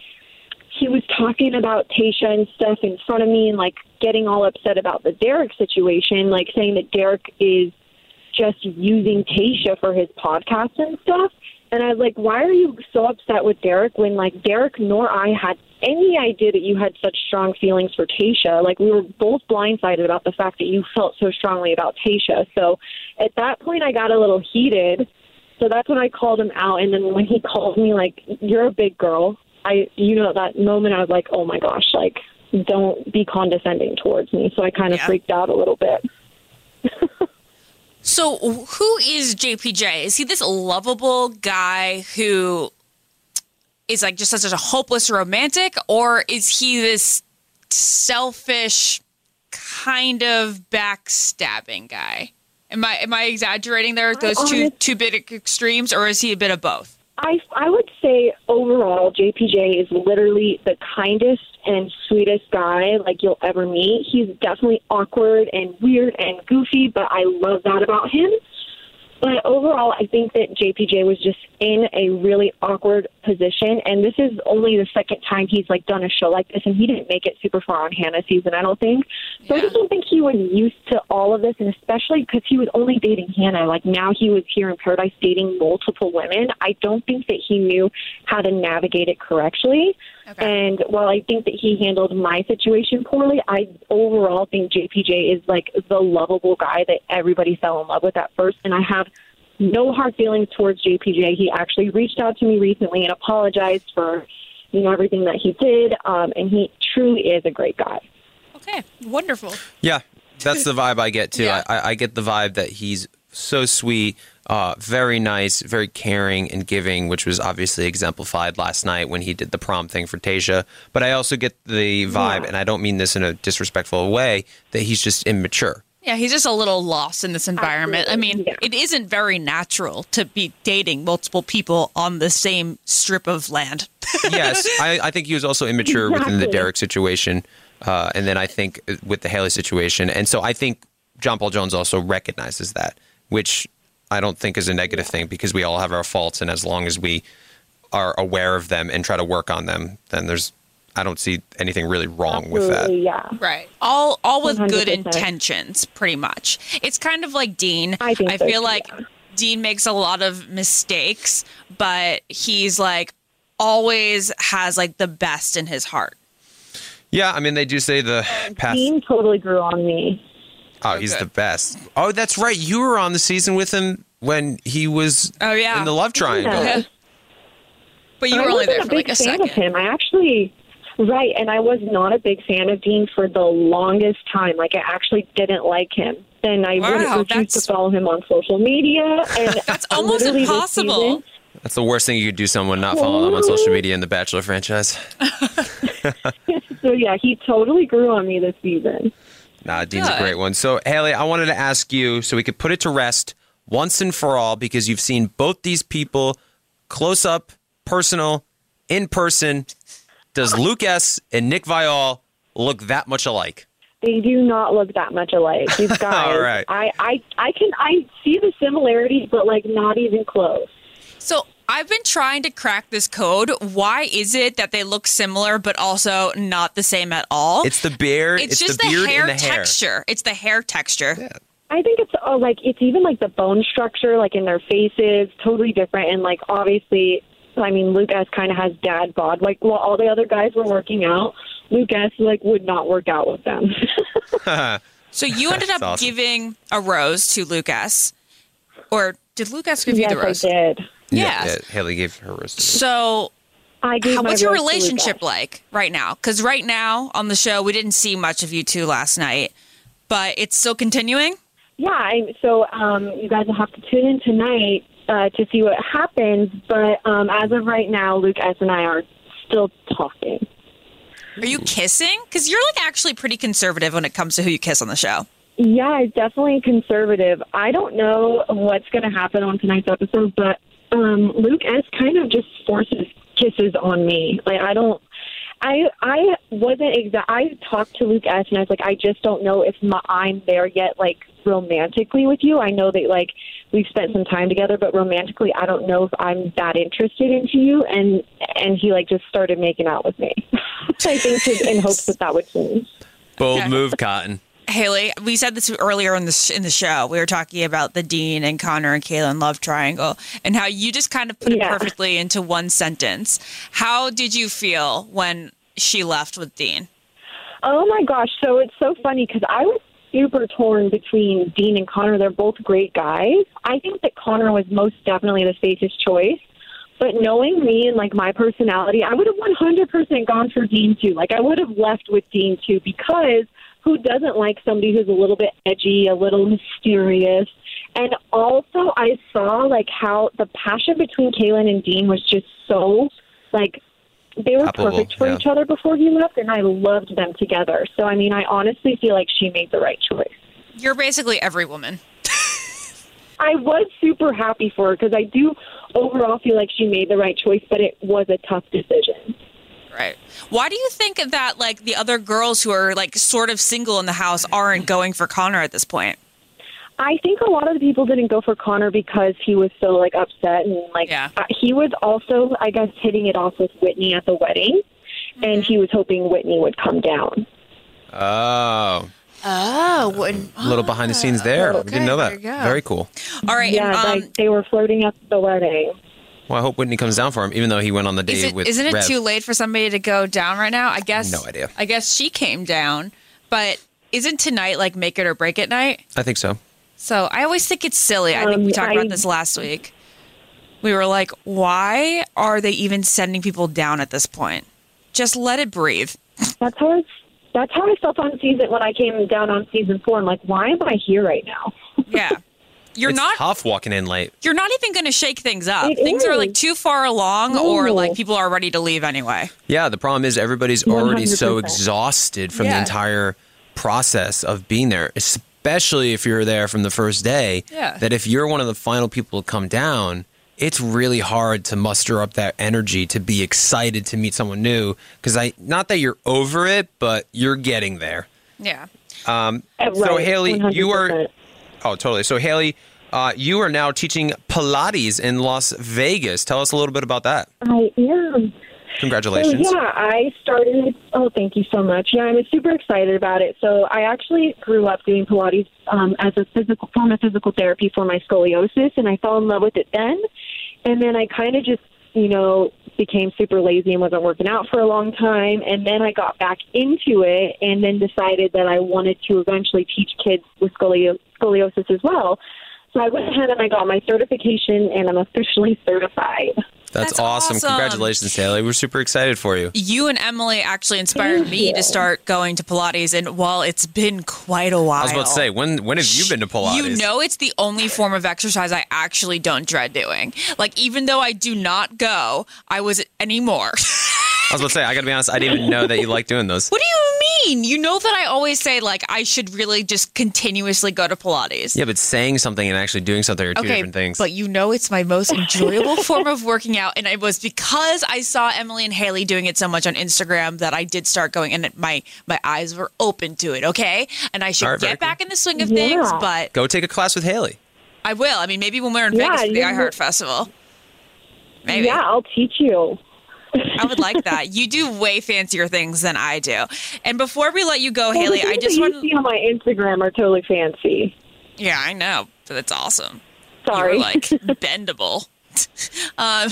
he was talking about Tayshia and stuff in front of me and, like, getting all upset about the Derek situation, like saying that Derek is just using Tayshia for his podcast and stuff. And I was like, why are you so upset with Derek when, like, Derek nor I had any idea that you had such strong feelings for Tayshia? Like, we were both blindsided about the fact that you felt so strongly about Tayshia. So at that point, I got a little heated. So that's when I called him out. And then when he called me, like, you're a big girl, I, you know, that moment I was like, oh, my gosh, like, don't be condescending towards me. So I kind of
Yeah.
freaked out a little bit.
So who is J P J? Is he this lovable guy who is like just such a hopeless romantic, or is he this selfish kind of backstabbing guy? Am I am I exaggerating there? Those two two big extremes, or is he a bit of both?
I, I would say overall, J P J is literally the kindest and sweetest guy like you'll ever meet. He's definitely awkward and weird and goofy, but I love that about him. But overall, I think that J P J was just in a really awkward position, and this is only the second time he's like done a show like this, and he didn't make it super far on Hannah season, I don't think. So yeah. I just don't think he was used to all of this, and especially because he was only dating Hannah. Like now he was here in Paradise dating multiple women. I don't think that he knew how to navigate it correctly. Okay. And while I think that he handled my situation poorly, I overall think J P J is like the lovable guy that everybody fell in love with at first. And I have no hard feelings towards J P J. He actually reached out to me recently and apologized for, you know, everything that he did. Um, and he truly is a great guy.
Okay, wonderful.
Yeah, that's the vibe I get too.
Yeah.
I, I get the vibe that he's so sweet, uh, very nice, very caring and giving, which was obviously exemplified last night when he did the prom thing for Tayshia. But I also get the vibe, yeah. and I don't mean this in a disrespectful way, that he's just immature.
Yeah, he's just a little lost in this environment.
Absolutely.
I mean,
yeah.
it isn't very natural to be dating multiple people on the same strip of land.
Yes, I, I think he was also immature
Exactly.
within the Derek situation, uh, and then I think with the Haley situation. And so I think John Paul Jones also recognizes that, which I don't think is a negative thing, because we all have our faults, and as long as we are aware of them and try to work on them, then there's I don't see anything really wrong
Absolutely,
with that.
Yeah.
Right. All all with
one hundred
good
percent.
intentions, pretty much. It's kind of like Dean.
I think
I
so,
feel
too,
like
yeah.
Dean makes a lot of mistakes, but he's like always has like the best in his heart.
Yeah, I mean, they do say the path.
Dean totally grew on me.
Oh, he's the best. Oh, that's right. You were on the season with him when he was
Oh, yeah.
in the love triangle.
Yeah.
Yeah. But you
I
were only
wasn't
there
a
for
big
like a
fan
second.
of him. I actually, right, and I was not a big fan of Dean for the longest time. Like, I actually didn't like him. And I
Wow,
wouldn't refuse
that's-
to follow him on social media. And
That's almost
literally this
impossible.
season-
That's the worst thing you could do, someone not follow them on social media in the Bachelor franchise.
So, yeah, he totally grew on me this season.
Nah, Dean's
Good.
a great one. So, Haley, I wanted to ask you so we could put it to rest once and for all, because you've seen both these people close up, personal, in person. Does Luke S. and Nick Viall look that much alike?
They do not look that much alike. These guys,
All right.
I, I, I can, I see the similarities, but like not even close.
So I've been trying to crack this code. Why is it that they look similar but also not the same at all?
It's the beard,
It's,
it's,
just
the beard
hair
and the hair.
texture. It's the hair texture.
Yeah.
I think it's uh, like it's even like the bone structure, like in their faces, totally different. And like obviously, I mean, Luke S kind of has dad bod. Like while all the other guys were working out, Luke S like would not work out with them.
So you ended up
That's awesome.
giving a rose to Luke S. Or did Luke S give you
yes,
the rose?
I did.
Yeah.
yeah. Haley gave her rose.
So
I gave
how,
my
what's your
rose to Luke
relationship
S.
like right now? Because right now on the show, we didn't see much of you two last night, but it's still continuing?
Yeah, I, so um, you guys will have to tune in tonight uh, to see what happens. But um, as of right now, Luke S and I are still talking.
Are you kissing? Because you're like actually pretty conservative when it comes to who you kiss on the show.
Yeah, it's definitely conservative. I don't know what's going to happen on tonight's episode, but um, Luke S kind of just forces kisses on me. Like, I don't, I I wasn't exact. I talked to Luke S and I was like, I just don't know if my, I'm there yet, like, romantically with you. I know that, like, we've spent some time together, but romantically, I don't know if I'm that interested into you. And and he, like, just started making out with me. I think in hopes that that would change.
Bold
Okay.
move, Cotton.
Haley, we said this earlier in the sh- in the show. We were talking about the Dean and Connor and Kaylin love triangle and how you just kind of put
Yeah.
it perfectly into one sentence. How did you feel when she left with Dean?
Oh, my gosh. So it's so funny because I was super torn between Dean and Connor. They're both great guys. I think that Connor was most definitely the safest choice. But knowing me and, like, my personality, I would have one hundred percent gone for Dean, too. Like, I would have left with Dean, too, because who doesn't like somebody who's a little bit edgy, a little mysterious? And also, I saw, like, how the passion between Kaylin and Dean was just so, like, they were
Palpable,
perfect for
yeah.
each other before he left, and I loved them together. So, I mean, I honestly feel like she made the right choice.
You're basically every woman.
I was super happy for her because I do overall feel like she made the right choice, but it was a tough decision.
Right. Why do you think that, like, the other girls who are, like, sort of single in the house aren't going for Connor at this point?
I think a lot of the people didn't go for Connor because he was so, like, upset. And, like,
Yeah.
uh, he was also, I guess, hitting it off with Whitney at the wedding, mm-hmm. and he was hoping Whitney would come down.
Oh.
Oh, what,
A little behind the scenes there.
okay,
We didn't know
there
that.
you go.
Very cool.
All right.
Yeah,
and, um,
like, they were flirting at the wedding.
Well, I hope Whitney comes down for him, even though he went on the date
is it,
with
isn't it
Rev.
too late for somebody to go down right now? I guess.
No idea.
I guess she came down, but isn't tonight like make it or break it night?
I think so.
So I always think it's silly. I think we
Um,
talked
I-
about this last week. We were like, why are they even sending people down at this point? Just let it breathe.
That's how I, that's how I felt on season when I came down on season four. I'm like, why am I here right now?
Yeah. You're
it's
not
tough walking in late.
you're not even going to shake things up.
It
Things are like
is.
too far along
No.
or like people are ready to leave anyway.
Yeah, the problem is everybody's already so
one hundred percent.
exhausted from the
Yeah.
entire process of being there, especially if you're there from the first day,
Yeah.
that if you're one of the final people to come down, it's really hard to muster up that energy to be excited to meet someone new. Because I, not that you're over it, but you're getting there.
Yeah.
Um,
Uh,
so
right,
Haley, you are.
one hundred percent.
Oh, totally. So Haley, uh, you are now teaching Pilates in Las Vegas. Tell us a little bit about that.
I am.
Congratulations.
So, yeah, I started. Oh, thank you so much. Yeah, I'm super excited about it. So I actually grew up doing Pilates um, as a physical form of physical therapy for my scoliosis, and I fell in love with it then. And then I kind of just, you know, became super lazy and wasn't working out for a long time. And then I got back into it and then decided that I wanted to eventually teach kids with scolio- scoliosis as well. So I went ahead and I got my certification, and I'm officially certified.
That's,
That's
awesome.
awesome.
Congratulations, Haley. We're super excited for you.
You and Emily actually inspired
Thank
me
you.
to start going to Pilates, and while it's been quite a while.
I was about to say, when when have you been to Pilates?
You know, it's the only form of exercise I actually don't dread doing. Like, even though I do not go, I was anymore.
I was about to say, I got to be honest, I didn't even know that you like doing those.
What do you mean? You know that I always say, like, I should really just continuously go to Pilates.
Yeah, but saying something and actually doing something are two
Okay,
different things.
but you know it's my most enjoyable form of working out, and it was because I saw Emily and Haley doing it so much on Instagram that I did start going, and it, my my eyes were open to it. Okay, and I should
All right, very
get back in the swing of
Yeah.
things, but
Go take a class with Haley.
I will. I mean, maybe when we're in
Yeah,
Vegas for the
you-
iHeart Festival, maybe.
Yeah, I'll teach you.
I would like that. You do way fancier things than I do. And before we let you go,
Well,
Haley,
the
I
things
just
that
want
you see on my Instagram are totally fancy.
Yeah, I know. But it's awesome.
Sorry.
You're like bendable. um,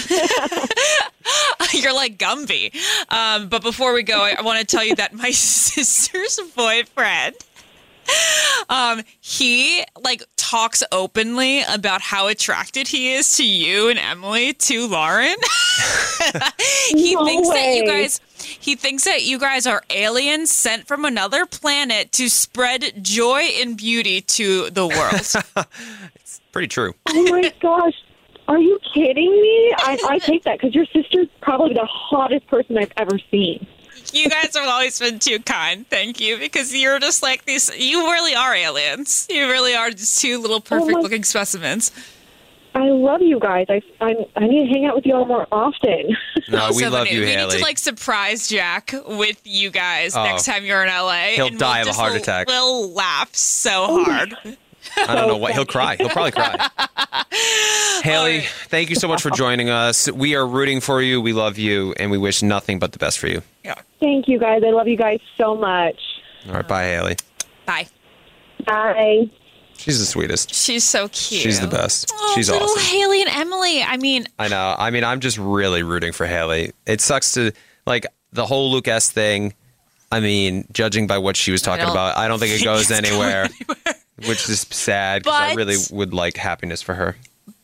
you're like Gumby. Um, but before we go, I, I want to tell you that my sister's boyfriend, um, he like talks openly about how attracted he is to you and Emily, to Lauren. he
No
thinks that you
way.
guys he thinks that you guys are aliens sent from another planet to spread joy and beauty to the world.
Pretty true.
Oh my gosh. Are you kidding me? I, I take that because your sister's probably the hottest person I've ever seen.
You guys have always been too kind. Thank you. Because you're just like these, you really are aliens. You really are just two little perfect
my-
looking specimens.
I love you guys. I, I, I need to hang out with you all more often.
No, we
So
love
funny.
you,
we
Haley.
need to like surprise Jack with you guys
Oh.
next time you're in L A.
He'll
and
die
we'll
of a
just
heart
l-
attack.
We'll laugh so
Oh
hard.
I don't know what. He'll cry. He'll probably cry. Haley,
right.
thank you so much for joining us. We are rooting for you. We love you, and we wish nothing but the best for you.
Yeah.
Thank you guys. I love you guys so much.
All right, bye, Haley.
Bye.
Bye.
She's the sweetest.
She's so cute.
She's the best.
Oh,
She's
little
awesome.
Haley and Emily. I mean,
I know. I mean, I'm just really rooting for Haley. It sucks to, like, the whole Luke S. thing. I mean, judging by what she was talking
don't
about, I don't think it
think
goes
it's going
anywhere, which is sad because I
But-
really would like happiness for her.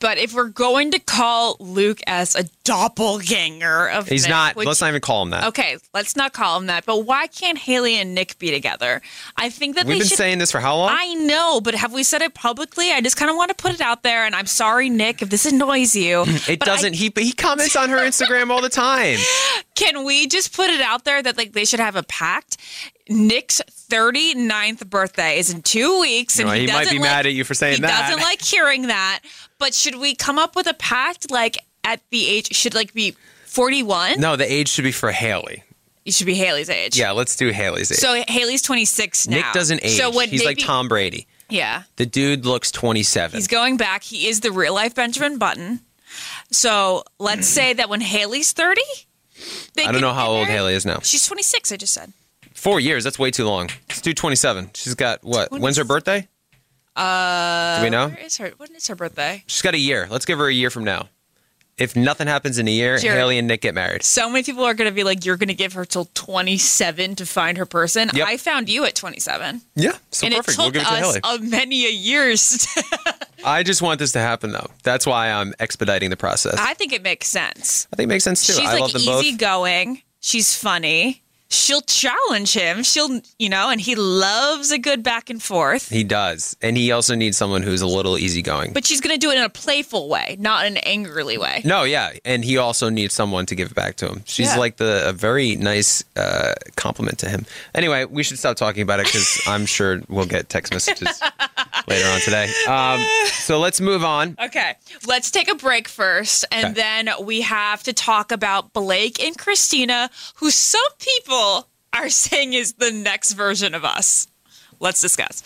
But if we're going to call Luke as a doppelganger of
He's
Nick,
not.
which-
Let's not even call him that.
Okay, let's not call him that. But why can't Haley and Nick be together? I think that
We've
they
been
should.
saying this for how long?
I know, but have we said it publicly? I just kind of want to put it out there, and I'm sorry, Nick, if this annoys you.
It
but
doesn't.
I-
he he comments on her Instagram all the time.
Can we just put it out there that like they should have a pact? Nick's thirty-ninth birthday is in two weeks, and
No,
he,
he might
doesn't
be
like,
mad at you for saying
he
that.
doesn't like hearing that. But should we come up with a pact like at the age should like be forty-one?
No, the age should be for Haley.
It should be Haley's age.
Yeah, let's do Haley's age.
So Haley's twenty-six now.
Nick doesn't age.
So when
He's like
maybe-
Tom Brady.
Yeah.
The dude looks twenty-seven.
He's going back. He is the real life Benjamin Button. So let's say that when Haley's thirty, they
I don't
can
know how
get
old
married.
Haley is now.
She's twenty-six, I just said.
Four years. That's way too long. Let's do twenty-seven. She's got what? When's her birthday?
Uh,
Do we know?
Where is her, when is her birthday?
She's got a year. Let's give her a year from now. If nothing happens in a year,
Jared.
Haley and Nick get married.
So many people are going to be like, you're going to give her till twenty-seven to find her person.
Yep.
I found you at twenty-seven.
Yeah, so
and
perfect.
it
We'll
took
give it to
us
Haley.
a many a years.
I just want this to happen, though. That's why I'm expediting the process. I,
I think it makes sense.
think it makes sense, too.
She's
I
like
love them both.
easygoing. She's funny. She'll challenge him. She'll, you know, and he loves a good back and forth.
He does. And he also needs someone who's a little easygoing.
But she's going to do it in a playful way, not in an angrily way.
No, yeah. And he also needs someone to give it back to him. She's
Yeah.
like the a very nice uh, compliment to him. Anyway, we should stop talking about it because I'm sure we'll get text messages later on today. Um, so let's move on.
Okay, let's take a break first, and
Okay.
then we have to talk about Blake and Christina, who some people are saying is the next version of us. Let's discuss.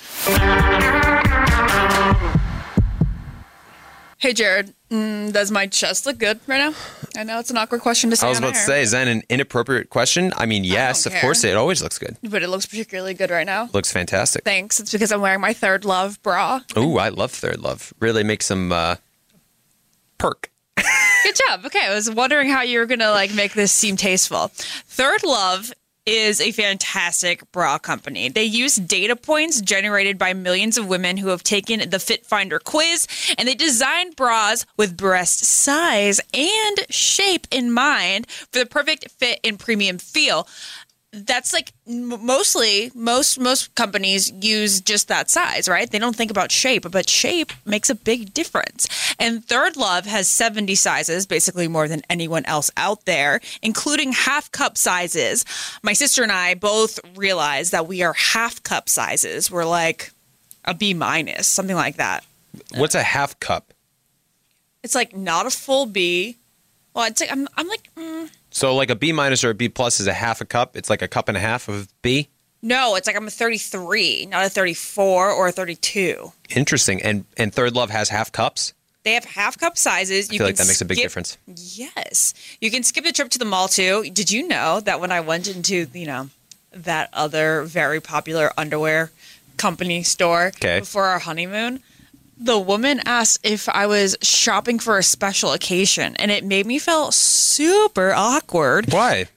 Hey, Jared, mm, does my chest look good right now? I know it's an awkward question to say
I was
on
about to
air,
say, is that an inappropriate question? I mean, yes,
don't
of course,
care.
it always looks good.
but it looks particularly good right now.
Looks fantastic.
Thanks. It's because I'm wearing my Third Love bra.
Ooh, I love Third Love. Really makes some uh, perk.
Good job. Okay, I was wondering how you were going to like make this seem tasteful. Third Love is a fantastic bra company. They use data points generated by millions of women who have taken the Fit Finder quiz, and they designed bras with breast size and shape in mind for the perfect fit and premium feel. That's like m- mostly most most companies use just that size, right? They don't think about shape, but shape makes a big difference. And Third Love has seventy sizes, basically more than anyone else out there, including half cup sizes. My sister and I both realized that we are half cup sizes. We're like a B minus, something like that.
What's a half cup?
It's like not a full B. Well, it's like I'm I'm like mm,
So like a B minus or a B plus is a half a cup. It's like a cup and a half of B.
no, it's like I'm a thirty-three, not a thirty-four or a thirty-two.
Interesting. And and Third Love has half cups.
They have half cup sizes.
I feel like that makes a big difference.
Yes. You can skip the trip to the mall too. Did you know that when I went into, you know, that other very popular underwear company store
Okay.
before our honeymoon, the woman asked if I was shopping for a special occasion, and it made me feel super awkward.
Why?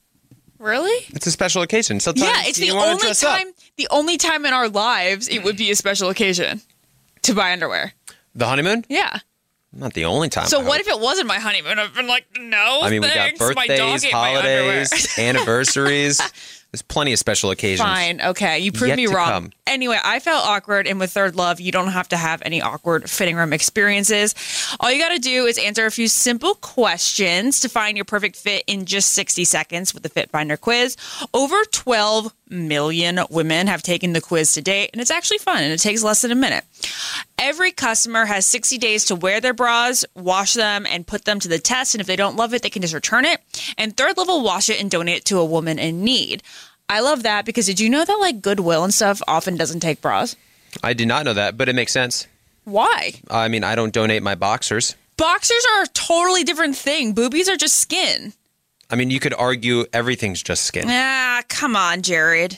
Really?
It's a special occasion. Sometimes
Yeah, it's the
you wanna
only
dress up.
time the only time in our lives it would be a special occasion to buy underwear.
The honeymoon?
Yeah.
Not the only time.
So
I
what
hope.
if it wasn't my honeymoon? I've been like, no,
I mean,
thanks.
we got
My dog
birthdays,
ate my underwear.
holidays, anniversaries. There's plenty of special occasions.
Fine. Okay. You proved
Yet
me
to
wrong.
come.
Anyway, I felt awkward. And with Third Love, you don't have to have any awkward fitting room experiences. All you got to do is answer a few simple questions to find your perfect fit in just sixty seconds with the Fit Finder quiz. Over twelve million women have taken the quiz to date, and it's actually fun, and it takes less than a minute. Every customer has sixty days to wear their bras, wash them, and put them to the test. And if they don't love it, they can just return it. And Third Love will wash it and donate it to a woman in need. I love that because did you know that like Goodwill and stuff often doesn't take bras?
I did not know that, but it makes sense.
Why?
I mean, I don't donate my boxers.
Boxers are a totally different thing. Boobies are just skin.
I mean, you could argue everything's just skin.
Ah, come on, Jared.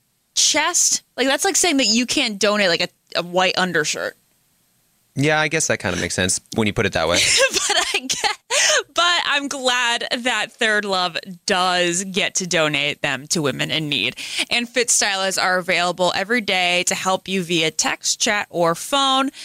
Chest? Like that's like saying that you can't donate like a, a white undershirt.
Yeah, I guess that kind of makes sense when you put it that way.
but I get, but I'm glad that Third Love does get to donate them to women in need. And Fit Stylists are available every day to help you via text, chat, or phone.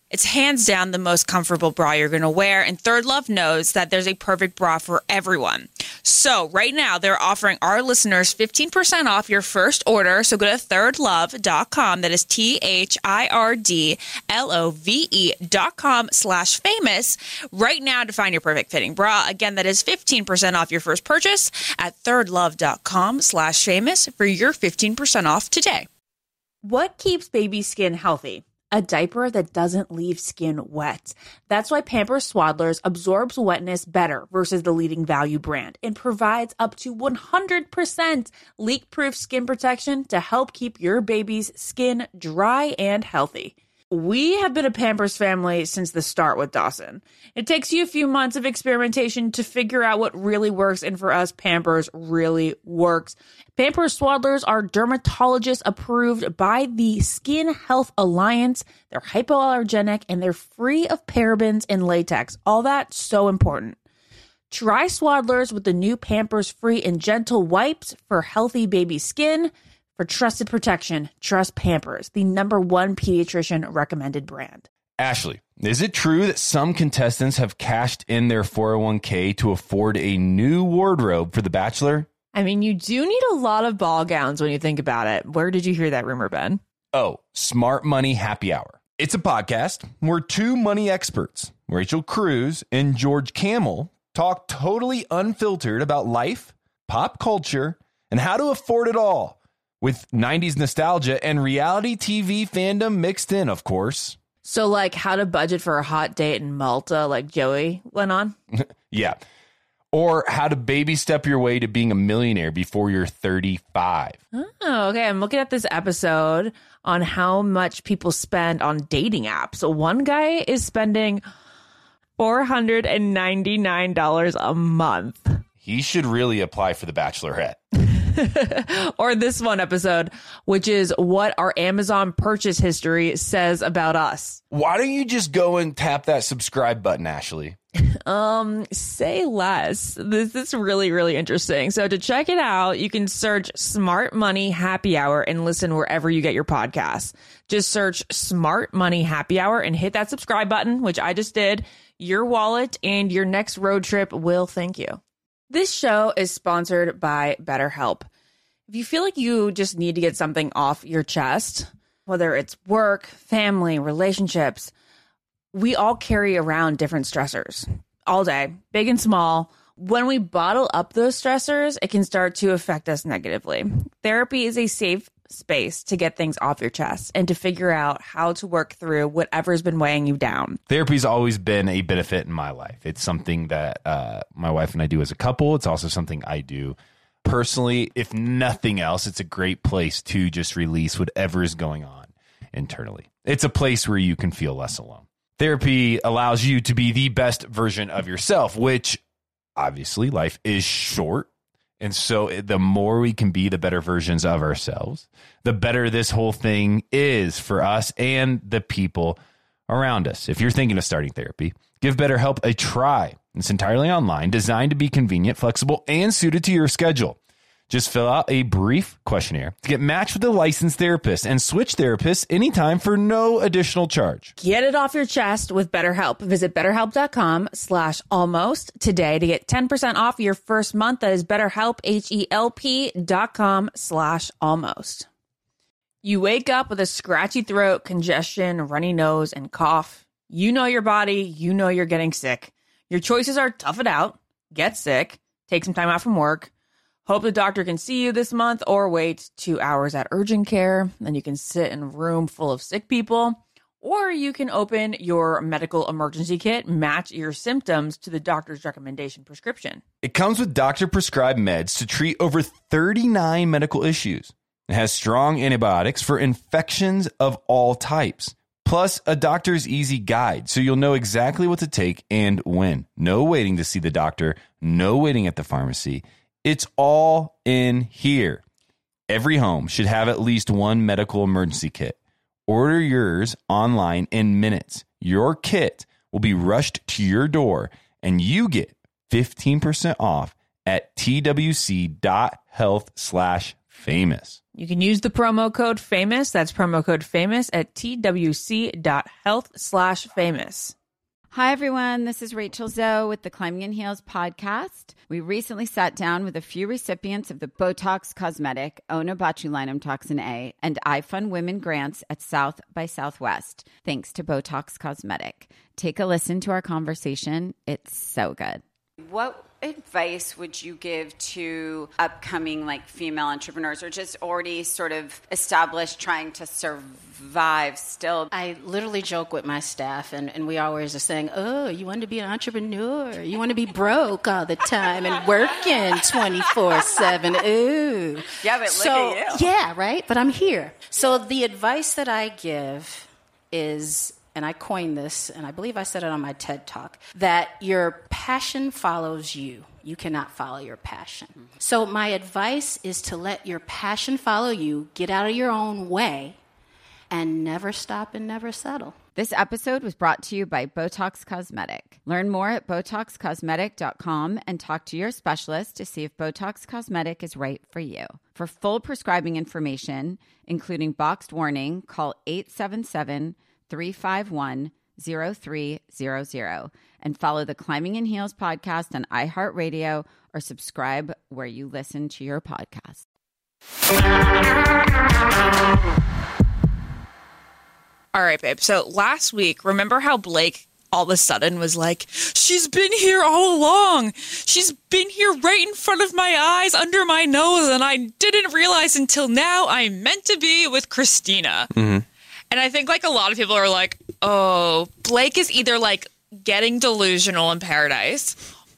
It's hands down the most comfortable bra you're going to wear, and Third Love knows that there's a perfect bra for everyone. So right now, they're offering our listeners fifteen percent off your first order. So go to third love dot com. That is T H I R D L O V E dot com slash famous right now to find your perfect fitting bra. Again, that is fifteen percent off your first purchase at third love dot com slash famous for your fifteen percent off today.
What keeps baby skin healthy? A diaper that doesn't leave skin wet. That's why Pampers Swaddlers absorbs wetness better versus the leading value brand and provides up to one hundred percent leak-proof skin protection to help keep your baby's skin dry and healthy. We have been a Pampers family since the start with Dawson. It takes you a few months of experimentation to figure out what really works, and for us, Pampers really works. Pampers Swaddlers are dermatologist approved by the Skin Health Alliance. They're hypoallergenic and they're free of parabens and latex. All that so important. Try Swaddlers with the new Pampers Free and Gentle wipes for healthy baby skin. For trusted protection, trust Pampers, the number one pediatrician recommended brand.
Ashley, is it true that some contestants have cashed in their four oh one k to afford a new wardrobe for The Bachelor?
I mean, you do need a lot of ball gowns when you think about it. Where did you hear that rumor, Ben?
Oh, Smart Money Happy Hour. It's a podcast where two money experts, Rachel Cruz and George Kamel, talk totally unfiltered about life, pop culture, and how to afford it all. With nineties nostalgia and reality T V fandom mixed in, of course.
So, like, how to budget for a hot date in Malta, like Joey went on?
Yeah. Or how to baby step your way to being a millionaire before you're thirty-five.
Oh, okay. I'm looking at this episode on how much people spend on dating apps. So one guy is spending four hundred ninety-nine dollars a month.
He should really apply for The Bachelorette.
Or this one episode, which is what our Amazon purchase history says about us.
Why don't you just go and tap that subscribe button, Ashley?
Um, say less. This is really, really interesting. So to check it out, you can search Smart Money Happy Hour and listen wherever you get your podcasts. Just search Smart Money Happy Hour and hit that subscribe button, which I just did. Your wallet and your next road trip will thank you. This show is sponsored by BetterHelp. If you feel like you just need to get something off your chest, whether it's work, family, relationships, we all carry around different stressors all day, big and small. When we bottle up those stressors, it can start to affect us negatively. Therapy is a safe space to get things off your chest and to figure out how to work through whatever's been weighing you down.
Therapy's always been a benefit in my life. It's something that uh, my wife and I do as a couple. It's also something I do personally. If nothing else, it's a great place to just release whatever is going on internally. It's a place where you can feel less alone. Therapy allows you to be the best version of yourself, which obviously life is short. And so the more we can be the better versions of ourselves, the better this whole thing is for us and the people around us. If you're thinking of starting therapy, give BetterHelp a try. It's entirely online, designed to be convenient, flexible, and suited to your schedule. Just fill out a brief questionnaire to get matched with a licensed therapist and switch therapists anytime for no additional charge.
Get it off your chest with BetterHelp. Visit betterhelp.com slash almost today to get ten percent off your first month. That is BetterHelp, H-E-L-P dot com slash almost. You wake up with a scratchy throat, congestion, runny nose, and cough. You know your body. You know you're getting sick. Your choices are tough it out, get sick, take some time out from work, hope the doctor can see you this month, or wait two hours at urgent care. Then you can sit in a room full of sick people. Or you can open your medical emergency kit, match your symptoms to the doctor's recommendation prescription.
It comes with doctor-prescribed meds to treat over thirty-nine medical issues. It has strong antibiotics for infections of all types. Plus, a doctor's easy guide, so you'll know exactly what to take and when. No waiting to see the doctor, no waiting at the pharmacy. It's all in here. Every home should have at least one medical emergency kit. Order yours online in minutes. Your kit will be rushed to your door, and you get fifteen percent off at twc.health slash famous.
You can use the promo code FAMOUS. That's promo code FAMOUS at twc.health slash famous.
Hi, everyone. This is Rachel Zoe with the Climbing in Heels podcast. We recently sat down with a few recipients of the Botox Cosmetic, Onabotulinum Toxin A, and iFund Women grants at South by Southwest, thanks to Botox Cosmetic. Take a listen to our conversation. It's so good. What advice would you give to upcoming like female entrepreneurs or just already sort of established trying to survive still?
I literally joke with my staff, and, and we always are saying, oh, you want to be an entrepreneur? You want to be broke all the time and working twenty-four seven? Ooh.
Yeah, but
so,
look at you.
Yeah, right? But I'm here. So the advice that I give is, and I coined this, and I believe I said it on my TED Talk, that your passion follows you. You cannot follow your passion. Mm-hmm. So my advice is to let your passion follow you, get out of your own way, and never stop and never settle.
This episode was brought to you by Botox Cosmetic. Learn more at botox cosmetic dot com and talk to your specialist to see if Botox Cosmetic is right for you. For full prescribing information, including boxed warning, call eight seven seven, three five one, zero three zero zero and follow the Climbing in Heels podcast on iHeartRadio or subscribe where you listen to your podcast.
All right, babe. So last week, remember how Blake all of a sudden was like, she's been here all along. She's been here right in front of my eyes, under my nose, and I didn't realize until now I'm meant to be with Christina.
Mm-hmm.
And I think like a lot of people are like, oh, Blake is either like getting delusional in paradise,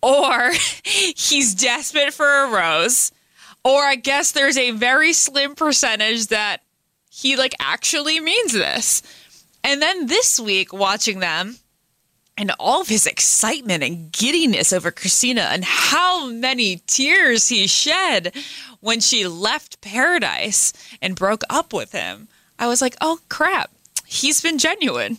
or he's desperate for a rose, or I guess there's a very slim percentage that he like actually means this. And then this week watching them and all of his excitement and giddiness over Christina and how many tears he shed when she left paradise and broke up with him, I was like, oh, crap. He's been genuine.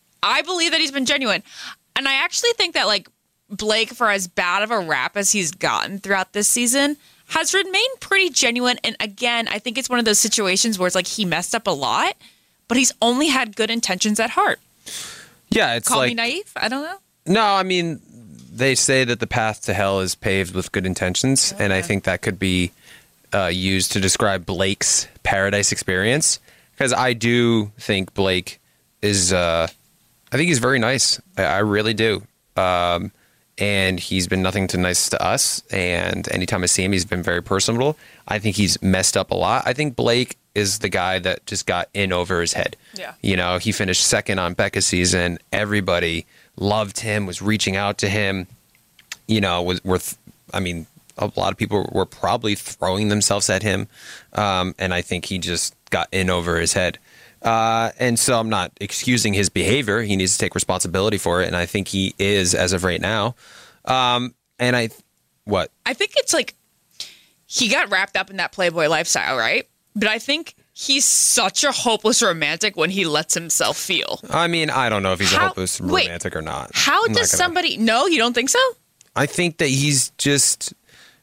I believe that he's been genuine. And I actually think that, like, Blake, for as bad of a rap as he's gotten throughout this season, has remained pretty genuine. And again, I think it's one of those situations where it's like he messed up a lot, but he's only had good intentions at heart.
Yeah, it's
Call
like...
me naive? I don't know.
No, I mean, they say that the path to hell is paved with good intentions. Okay. And I think that could be uh, used to describe Blake's paradise experience. Because I do think Blake is, uh, I think he's very nice. I, I really do. Um, and he's been nothing to nice to us. And anytime I see him, he's been very personable. I think he's messed up a lot. I think Blake is the guy that just got in over his head.
Yeah.
You know, he finished second on Becca's season. Everybody loved him, was reaching out to him. You know, was worth, I mean, a lot of people were probably throwing themselves at him. Um, and I think he just got in over his head. Uh, and so I'm not excusing his behavior. He needs to take responsibility for it. And I think he is as of right now. Um, and I, what?
I think it's like he got wrapped up in that Playboy lifestyle, right? But I think he's such a hopeless romantic when he lets himself feel.
I mean, I don't know if he's
How,
a hopeless
wait,
romantic or not.
How
I'm
does
gonna,
somebody... No, you don't think so?
I think that he's just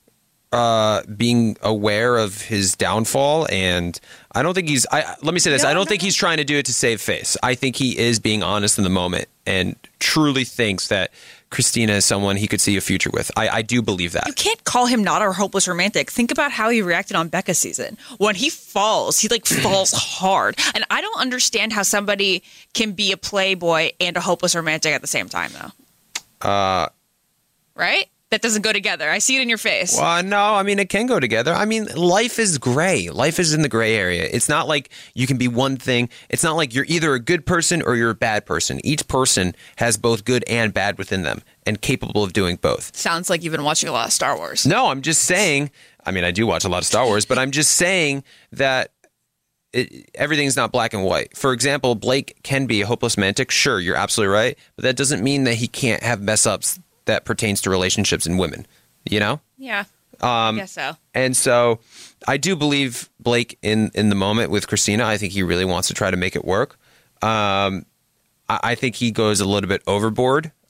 uh, being aware of his downfall, and I don't think he's. I let me say this: no, I don't no. think he's trying to do it to save face. I think he is being honest in the moment and truly thinks that Christina is someone he could see a future with. I, I do believe that.
You can't call him not a hopeless romantic. Think about how he reacted on Becca's season. When he falls, he like falls hard. And I don't understand how somebody can be a playboy and a hopeless romantic at the same time, though.
Uh,
right? That doesn't go together. I see it in your face.
Well, no, I mean, it can go together. I mean, life is gray. Life is in the gray area. It's not like you can be one thing. It's not like you're either a good person or you're a bad person. Each person has both good and bad within them and capable of doing both.
Sounds like you've been watching a lot of Star Wars.
No, I'm just saying, I mean, I do watch a lot of Star Wars, but I'm just saying that it, everything's not black and white. For example, Blake can be a hopeless romantic. Sure, you're absolutely right. But that doesn't mean that he can't have mess ups that pertains to relationships and women, you know?
Yeah,
um,
I guess so.
And so I do believe Blake in, in the moment with Christina. I think he really wants to try to make it work. Um, I, I think he goes a little bit overboard. Uh,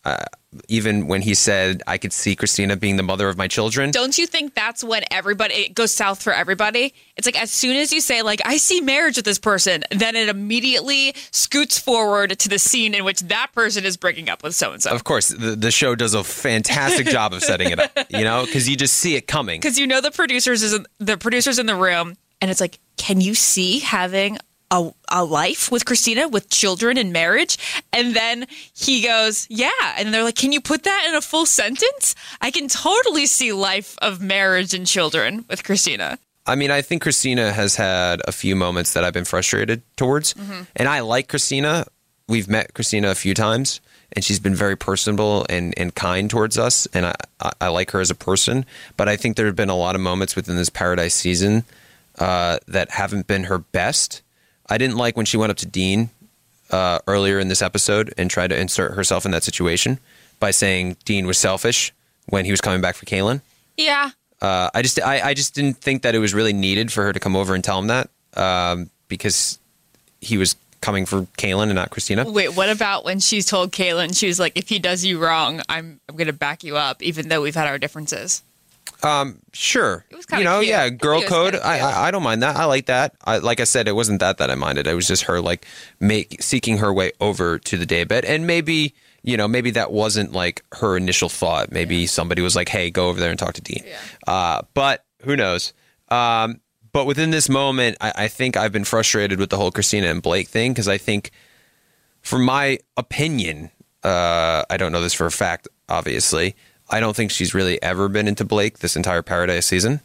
even when he said, I could see Christina being the mother of my children.
Don't you think that's when everybody, it goes south for everybody? It's like as soon as you say, like, I see marriage with this person, then it immediately scoots forward to the scene in which that person is breaking up with so-and-so.
Of course, the, the show does a fantastic job of setting it up, you know, because you just see it coming.
Because you know the producers is in, the producers in the room, and it's like, can you see having A, a life with Christina, with children and marriage? And then he goes, yeah. And they're like, can you put that in a full sentence? I can totally see life of marriage and children with Christina.
I mean, I think Christina has had a few moments that I've been frustrated towards. Mm-hmm. And I like Christina. We've met Christina a few times, and she's been very personable and, and kind towards us. And I, I, I like her as a person. But I think there have been a lot of moments within this Paradise season uh, that haven't been her best. I didn't like when she went up to Dean uh, earlier in this episode and tried to insert herself in that situation by saying Dean was selfish when he was coming back for Caelynn.
Yeah.
Uh, I just I, I just didn't think that it was really needed for her to come over and tell him that um, because he was coming for Caelynn and not Christina.
Wait, what about when she told Caelynn, she was like, if he does you wrong, I'm I'm going to back you up, even though we've had our differences?
Um, sure.
It was kind
you
of
know,
cute.
yeah, girl code. I,
I,
I I don't mind that. I like that. I, like I said, it wasn't that that I minded. It was just her like make seeking her way over to the daybed, and maybe you know maybe that wasn't like her initial thought. Maybe yeah. somebody was like, "Hey, go over there and talk to Dean." Yeah. Uh, but who knows? Um, but within this moment, I, I think I've been frustrated with the whole Christina and Blake thing because I think, for my opinion, uh, I don't know this for a fact, obviously. I don't think she's really ever been into Blake this entire Paradise season.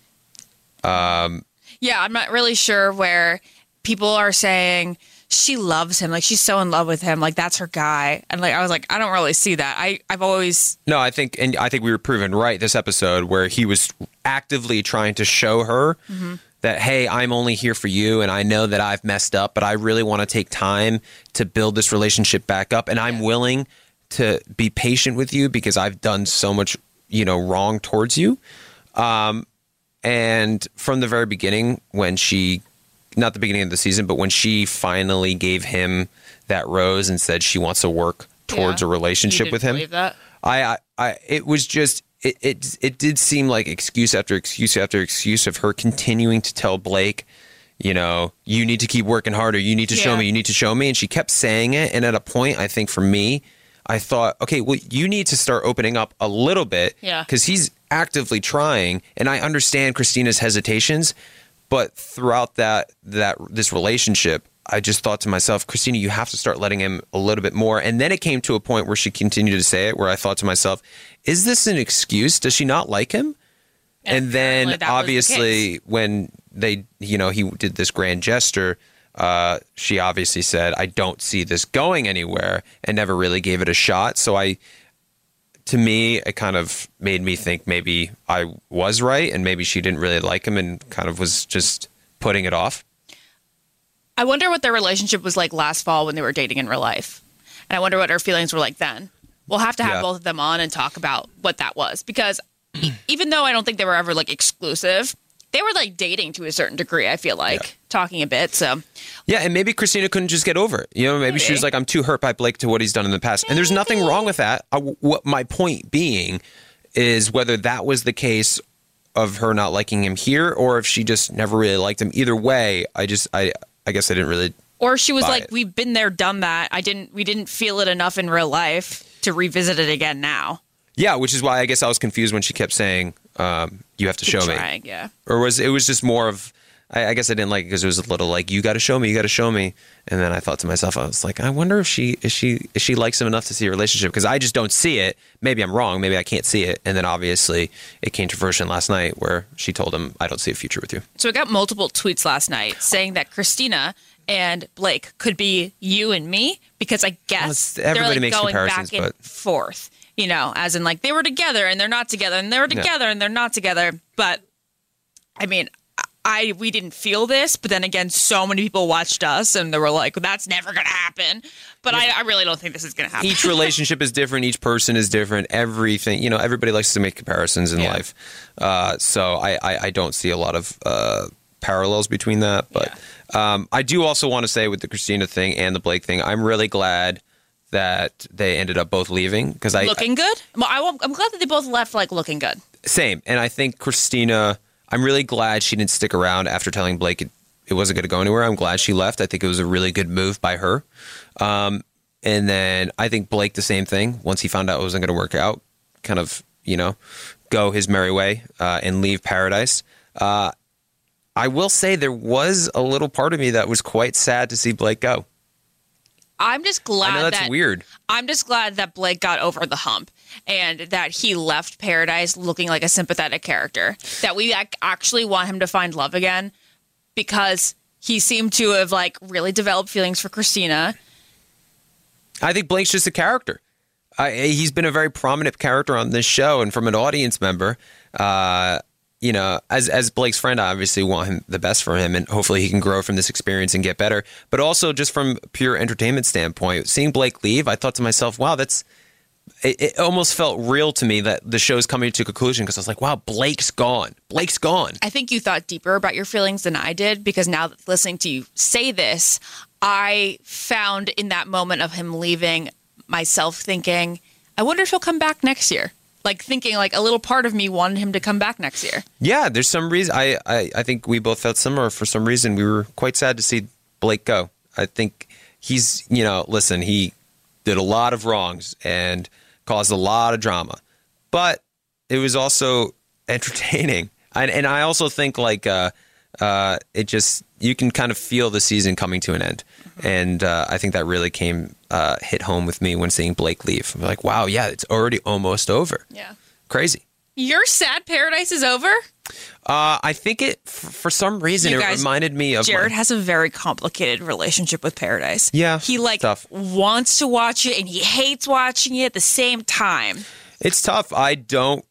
Um,
yeah, I'm not really sure where people are saying she loves him. Like, she's so in love with him. Like, that's her guy. And, like, I was like, I don't really see that. I, I've always...
No, I think, and I think we were proven right this episode where he was actively trying to show her mm-hmm. that, hey, I'm only here for you, and I know that I've messed up, but I really want to take time to build this relationship back up, and I'm yeah. willing to be patient with you because I've done so much, you know, wrong towards you. Um, and from the very beginning, when she, not the beginning of the season, but when she finally gave him that rose and said she wants to work towards
yeah.
a relationship
you
with him,
believe that?
I, I, I, it was just, it, it, it did seem like excuse after excuse after excuse of her continuing to tell Blake, you know, you need to keep working harder. You need to yeah. show me. You need to show me. And she kept saying it. And at a point, I think for me, I thought, okay, well, you need to start opening up a little bit
yeah.
because he's actively trying. And I understand Christina's hesitations, but throughout that that this relationship, I just thought to myself, Christina, you have to start letting him a little bit more. And then it came to a point where she continued to say it, where I thought to myself, is this an excuse? Does she not like him? And, and then obviously the when they, you know, he did this grand gesture, Uh, she obviously said, I don't see this going anywhere, and never really gave it a shot. So I, to me, it kind of made me think maybe I was right and maybe she didn't really like him and kind of was just putting it off.
I wonder what their relationship was like last fall when they were dating in real life. And I wonder what her feelings were like then. We'll have to have yeah. both of them on and talk about what that was, because even though I don't think they were ever like exclusive, they were like dating to a certain degree, I feel like, yeah. talking a bit. So,
yeah, and maybe Christina couldn't just get over it. You know, maybe, maybe. she was like, I'm too hurt by Blake to what he's done in the past. Maybe. And there's nothing wrong with that. I, what my point being is whether that was the case of her not liking him here or if she just never really liked him. Either way, I just, I, I guess I didn't really.
Or she was like,
it.
we've been there, done that. I didn't, we didn't feel it enough in real life to revisit it again now.
Yeah, which is why I guess I was confused when she kept saying, um, you have to
Keep
show
trying,
me.
Yeah.
Or was it was just more of, I, I guess I didn't like it because it was a little like, you got to show me, you got to show me. And then I thought to myself, I was like, I wonder if she, is she, if she likes him enough to see a relationship, because I just don't see it. Maybe I'm wrong. Maybe I can't see it. And then obviously it came to fruition last night where she told him, I don't see a future with you.
So I got multiple tweets last night saying that Christina and Blake could be you and me, because I guess
well,
they're like
makes
going
comparisons,
back and
but...
forth. You know, as in like they were together and they're not together and they were together yeah. and they're not together. But I mean, I we didn't feel this. But then again, so many people watched us and they were like, well, that's never going to happen. But yeah. I, I really don't think this is going to happen.
Each relationship is different. Each person is different. Everything, you know, everybody likes to make comparisons in yeah. life. Uh, so I, I, I don't see a lot of uh, parallels between that. But yeah. um, I do also want to say with the Christina thing and the Blake thing, I'm really glad that they ended up both leaving because I
looking good. Well, I, I'm glad that they both left like looking good.
Same, and I think Christina. I'm really glad she didn't stick around after telling Blake it, it wasn't going to go anywhere. I'm glad she left. I think it was a really good move by her. Um, and then I think Blake the same thing. Once he found out it wasn't going to work out, kind of you know go his merry way uh, and leave Paradise. Uh, I will say there was a little part of me that was quite sad to see Blake go.
I'm just glad
I know that's
that,
weird.
I'm just glad that Blake got over the hump and that he left Paradise looking like a sympathetic character. That we ac- actually want him to find love again because he seemed to have like really developed feelings for Christina.
I think Blake's just a character. Uh, he's been a very prominent character on this show, and from an audience member, uh, you know, as as Blake's friend, I obviously want him the best for him, and hopefully he can grow from this experience and get better. But also, just from a pure entertainment standpoint, seeing Blake leave, I thought to myself, wow, that's it, it almost felt real to me that the show's coming to a conclusion because I was like, wow, Blake's gone. Blake's gone.
I think you thought deeper about your feelings than I did because now that listening to you say this, I found in that moment of him leaving myself thinking, I wonder if he'll come back next year. Like thinking like a little part of me wanted him to come back next year.
Yeah, there's some reason. I, I, I think we both felt similar. For some reason, we were quite sad to see Blake go. I think he's, you know, listen, he did a lot of wrongs and caused a lot of drama. But it was also entertaining. And, and I also think like uh, uh, it just, you can kind of feel the season coming to an end. Mm-hmm. And uh, I think that really came, uh, hit home with me when seeing Blake leave. I'm like, wow, yeah, it's already almost over.
Yeah.
Crazy.
Your sad Paradise is over?
Uh, I think it, f- for some reason,
You
it
guys,
reminded me of
Jared
my-
has a very complicated relationship with Paradise.
Yeah,
He like
tough.
wants to watch it and he hates watching it at the same time.
It's tough. I don't,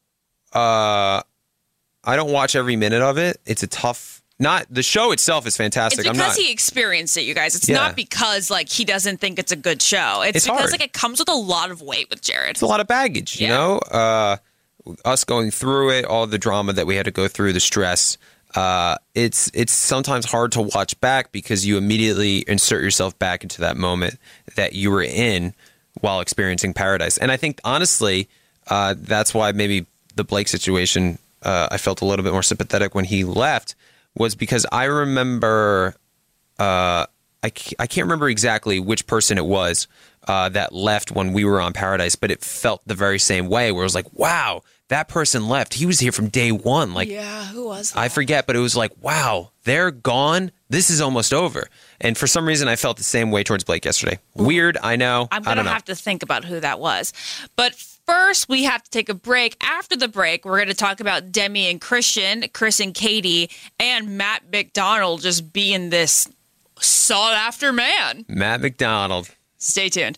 uh, I don't watch every minute of it. It's a tough. Not the show itself is fantastic.
It's
I'm
because
not,
he experienced it, you guys. It's
Yeah.
not because like he doesn't think it's a good show. It's,
It's
because
hard.
like it comes with a lot of weight with Jared.
It's a lot of baggage, you
Yeah.
know. Uh, us going through it, all the drama that we had to go through, the stress. Uh, it's it's sometimes hard to watch back because you immediately insert yourself back into that moment that you were in while experiencing Paradise. And I think honestly, uh, that's why maybe the Blake situation, uh, I felt a little bit more sympathetic when he left. Was because I remember, uh, I, ca- I can't remember exactly which person it was uh, that left when we were on Paradise, but it felt the very same way where it was like, wow, that person left. He was here from day one. Like,
Yeah, who was that?
I forget, but it was like, wow, they're gone. This is almost over. And for some reason, I felt the same way towards Blake yesterday. Weird, I know.
I'm
I
going
don't
to
know.
have to think about who that was. But first, we have to take a break. After the break, we're going to talk about Demi and Christian, Chris and Katie, and Matt McDonald just being this sought-after man.
Matt McDonald.
Stay tuned.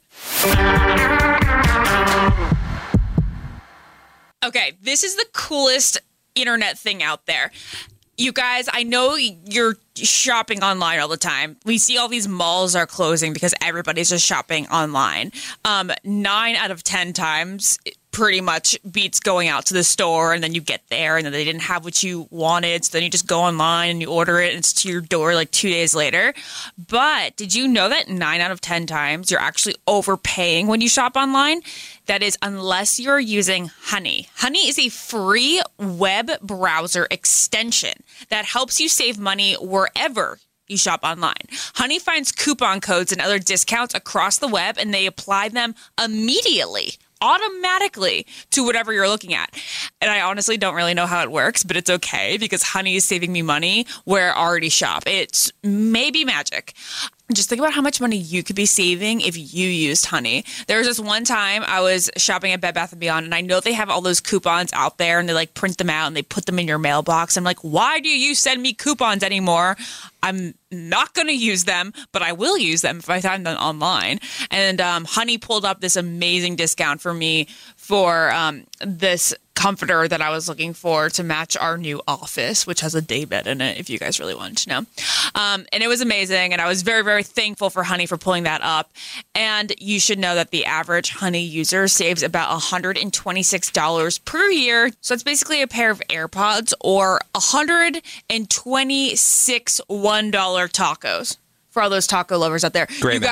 Okay, this is the coolest internet thing out there. You guys, I know you're shopping online all the time. We see all these malls are closing because everybody's just shopping online. Um, nine out of ten times it pretty much beats going out to the store and then you get there and then they didn't have what you wanted. So then you just go online and you order it and it's to your door like two days later. But did you know that nine out of ten times you're actually overpaying when you shop online? That is, unless you're using Honey. Honey is a free web browser extension that helps you save money wherever you shop online. Honey finds coupon codes and other discounts across the web, and they apply them immediately, automatically to whatever you're looking at. And I honestly don't really know how it works, but it's okay because Honey is saving me money where I already shop. It's maybe magic. Just think about how much money you could be saving if you used Honey. There was this one time I was shopping at Bed Bath and Beyond, and I know they have all those coupons out there, and they like print them out and they put them in your mailbox. I'm like, why do you send me coupons anymore? I'm not going to use them, but I will use them if I find them online. And um, Honey pulled up this amazing discount for me for um, this comforter that I was looking for to match our new office, which has a daybed in it, if you guys really wanted to know. Um, and it was amazing. And I was very, very thankful for Honey for pulling that up. And you should know that the average Honey user saves about one hundred twenty-six dollars per year. So it's basically a pair of AirPods or one hundred twenty-six one dollar tacos. For all those taco lovers out there.
Great
you
math.
guys,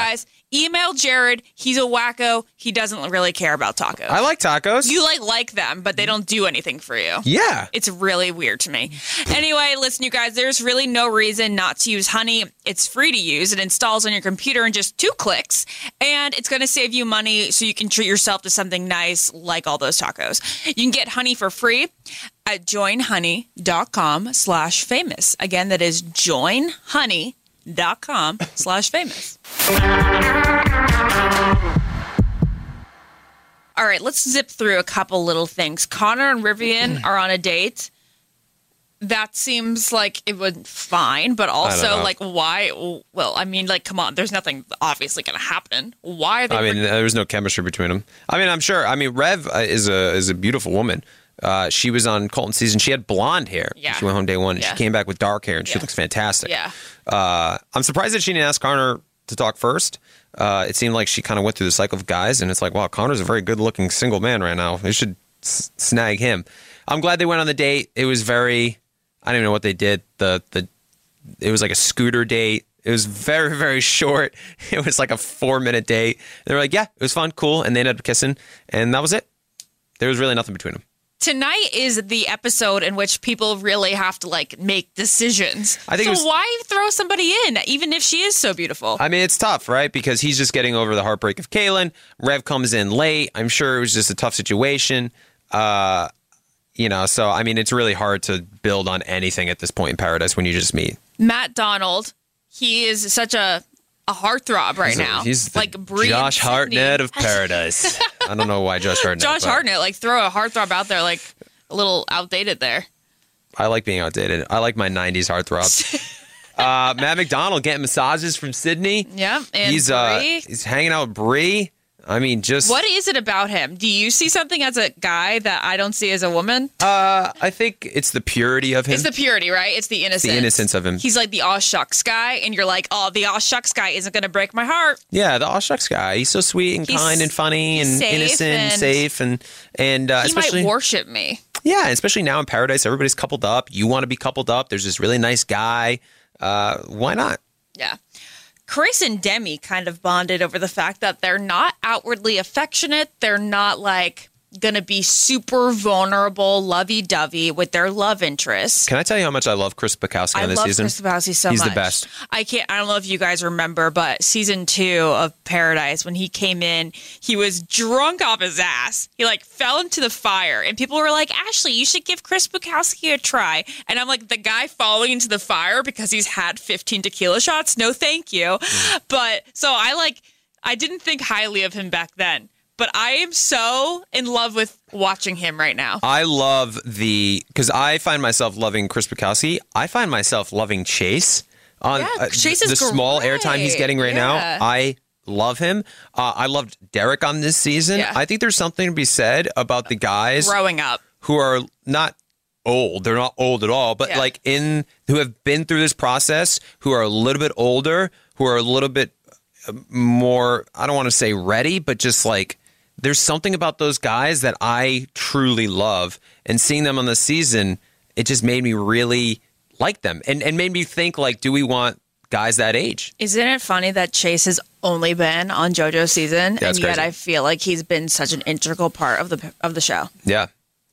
email Jared. He's a wacko. He doesn't really care about tacos.
I like tacos.
You like like them, but they don't do anything for you.
Yeah.
It's really weird to me. Anyway, listen, you guys, there's really no reason not to use Honey. It's free to use. It installs on your computer in just two clicks, and it's going to save you money so you can treat yourself to something nice like all those tacos. You can get Honey for free at joinhoney.com slash famous. Again, that is joinhoney.com slash famous. All right, let's zip through a couple little things. Connor and Rivian are on a date. That seems like it would fine, but also, like, why? Well, I mean, like, come on. There's nothing obviously going to happen. Why are they?
I mean, there was no chemistry between them. I mean, I'm sure. I mean, Rev is a is a beautiful woman. Uh, she was on Colton season. She had blonde hair.
Yeah.
She went home day one. And
Yeah.
She came back with dark hair, and she
Yeah.
looks fantastic.
Yeah.
Uh, I'm surprised that she didn't ask Connor to talk first. Uh, it seemed like she kind of went through the cycle of guys, and it's like, wow, Connor's a very good-looking single man right now. They should s- snag him. I'm glad they went on the date. It was very, I don't even know what they did. The the it was like a scooter date. It was very, very short. It was like a four-minute date. They were like, yeah, it was fun, cool, and they ended up kissing, and that was it. There was really nothing between them.
Tonight is the episode in which people really have to, like, make decisions.
I think
so
it was-
why throw somebody in, even if she is so beautiful?
I mean, it's tough, right? Because he's just getting over the heartbreak of Kaylin. Rev comes in late. I'm sure it was just a tough situation. Uh, you know, so, I mean, it's really hard to build on anything at this point in Paradise when you just meet.
Matt Donald, he is such a, a heartthrob right
He's a-
now.
He's the
like Bree
Josh
and Sydney.
Hartnett of Paradise. I don't know why Josh Hartnett.
Josh
but
Hartnett, like, throw a heartthrob out there, like, a little outdated there.
I like being outdated. I like my nineties heartthrobs. uh, Matt McDonald getting massages from Sydney.
Yeah, and
he's uh,
Bree.
he's hanging out with Bree. I mean, just
What is it about him? Do you see something as a guy that I don't see as a woman?
Uh, I think it's the purity of him.
It's the purity, right? It's the innocence.
the innocence of him.
He's like the aw shucks guy, and you're like, oh, the aw shucks guy isn't going to break my heart.
Yeah, the aw shucks guy. He's so sweet and
He's
kind and funny and
safe
innocent and
and-
safe and and uh,
He
especially
might worship me.
yeah, especially now in Paradise, everybody's coupled up. You want to be coupled up. There's this really nice guy. Uh, why not?
Yeah. Chris and Demi kind of bonded over the fact that they're not outwardly affectionate. They're not like going to be super vulnerable, lovey-dovey with their love interests.
Can I tell you how much I love Chris Bukowski
I
on this
love
season?
Chris Bukowski so
He's
much.
the best.
I can't. I don't know if you guys remember, but season two of Paradise, when he came in, he was drunk off his ass. He like fell into the fire, and people were like, "Ashley, you should give Chris Bukowski a try." And I'm like, the guy falling into the fire because he's had fifteen tequila shots? No, thank you.
Mm.
But so I like, I didn't think highly of him back then. But I am so in love with watching him right now.
I love the because I find myself loving Chris Bukowski. I find myself loving Chase on
Yeah,
uh,
Chase
the
is
small
great.
airtime he's getting right
Yeah.
now. I love him. Uh, I loved Derek on this season.
Yeah.
I think there's something to be said about the guys
Growing up.
who are not old. They're not old at all, but
Yeah.
like in who have been through this process, who are a little bit older, who are a little bit uh, more. I don't want to say ready, but just like. There's something about those guys that I truly love, and seeing them on the season, it just made me really like them, and and made me think like, do we want guys that age?
Isn't it funny that Chase has only been on JoJo's season,
Yeah, it's
and yet
crazy.
I feel like he's been such an integral part of the of the show.
Yeah,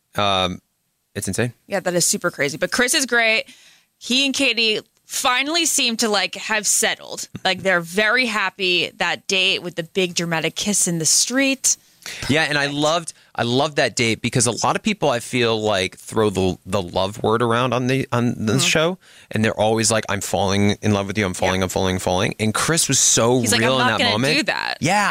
um, it's insane.
Yeah, that is super crazy. But Chris is great. He and Katie finally seem to like have settled. Like they're very happy. That date with the big dramatic kiss in the street.
Yeah, and I loved I loved that date because a lot of people I feel like throw the the love word around on the on the
Mm-hmm.
show, and they're always like, "I'm falling in love with you. I'm falling. I'm falling. I'm falling." And Chris was so
He's like,
real
I'm
in
not
that
gonna
moment.
do that.
Yeah.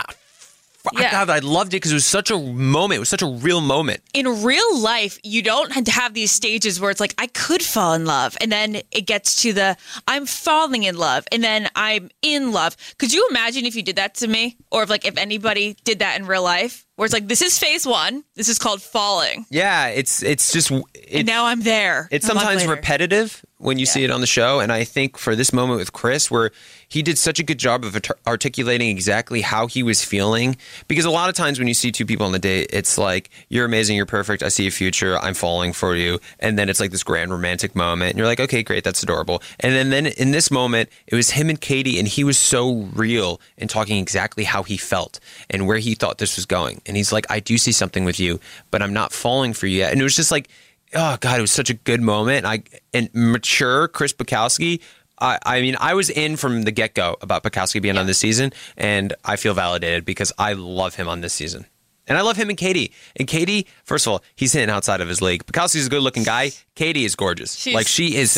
F-
Yeah.
God, I loved it because it was such a moment. It was such a real moment.
In real life, you don't have these stages where it's like, I could fall in love. And then it gets to the, I'm falling in love. And then I'm in love. Could you imagine if you did that to me? Or if like, if anybody did that in real life? Where it's like, this is phase one. This is called falling.
Yeah, it's it's just it,
and now I'm there.
It's sometimes repetitive when you yeah. see it on the show, and I think for this moment with Chris, where he did such a good job of art- articulating exactly how he was feeling, because a lot of times when you see two people on the date, it's like, you're amazing, you're perfect, I see a future, I'm falling for you, and then it's like this grand romantic moment, and you're like, okay, great, that's adorable. And then, then in this moment, it was him and Katie, and he was so real in talking exactly how he felt and where he thought this was going. And he's like, I do see something with you, but I'm not falling for you yet. And it was just like, oh God, it was such a good moment. I and mature Chris Bukowski. I, I mean, I was in from the get-go about Bukowski being yeah. on this season, and I feel validated because I love him on this season. And I love him and Katie. And Katie, first of all, he's hitting outside of his league. Bukowski's a good-looking guy. Katie is gorgeous. She's like, she is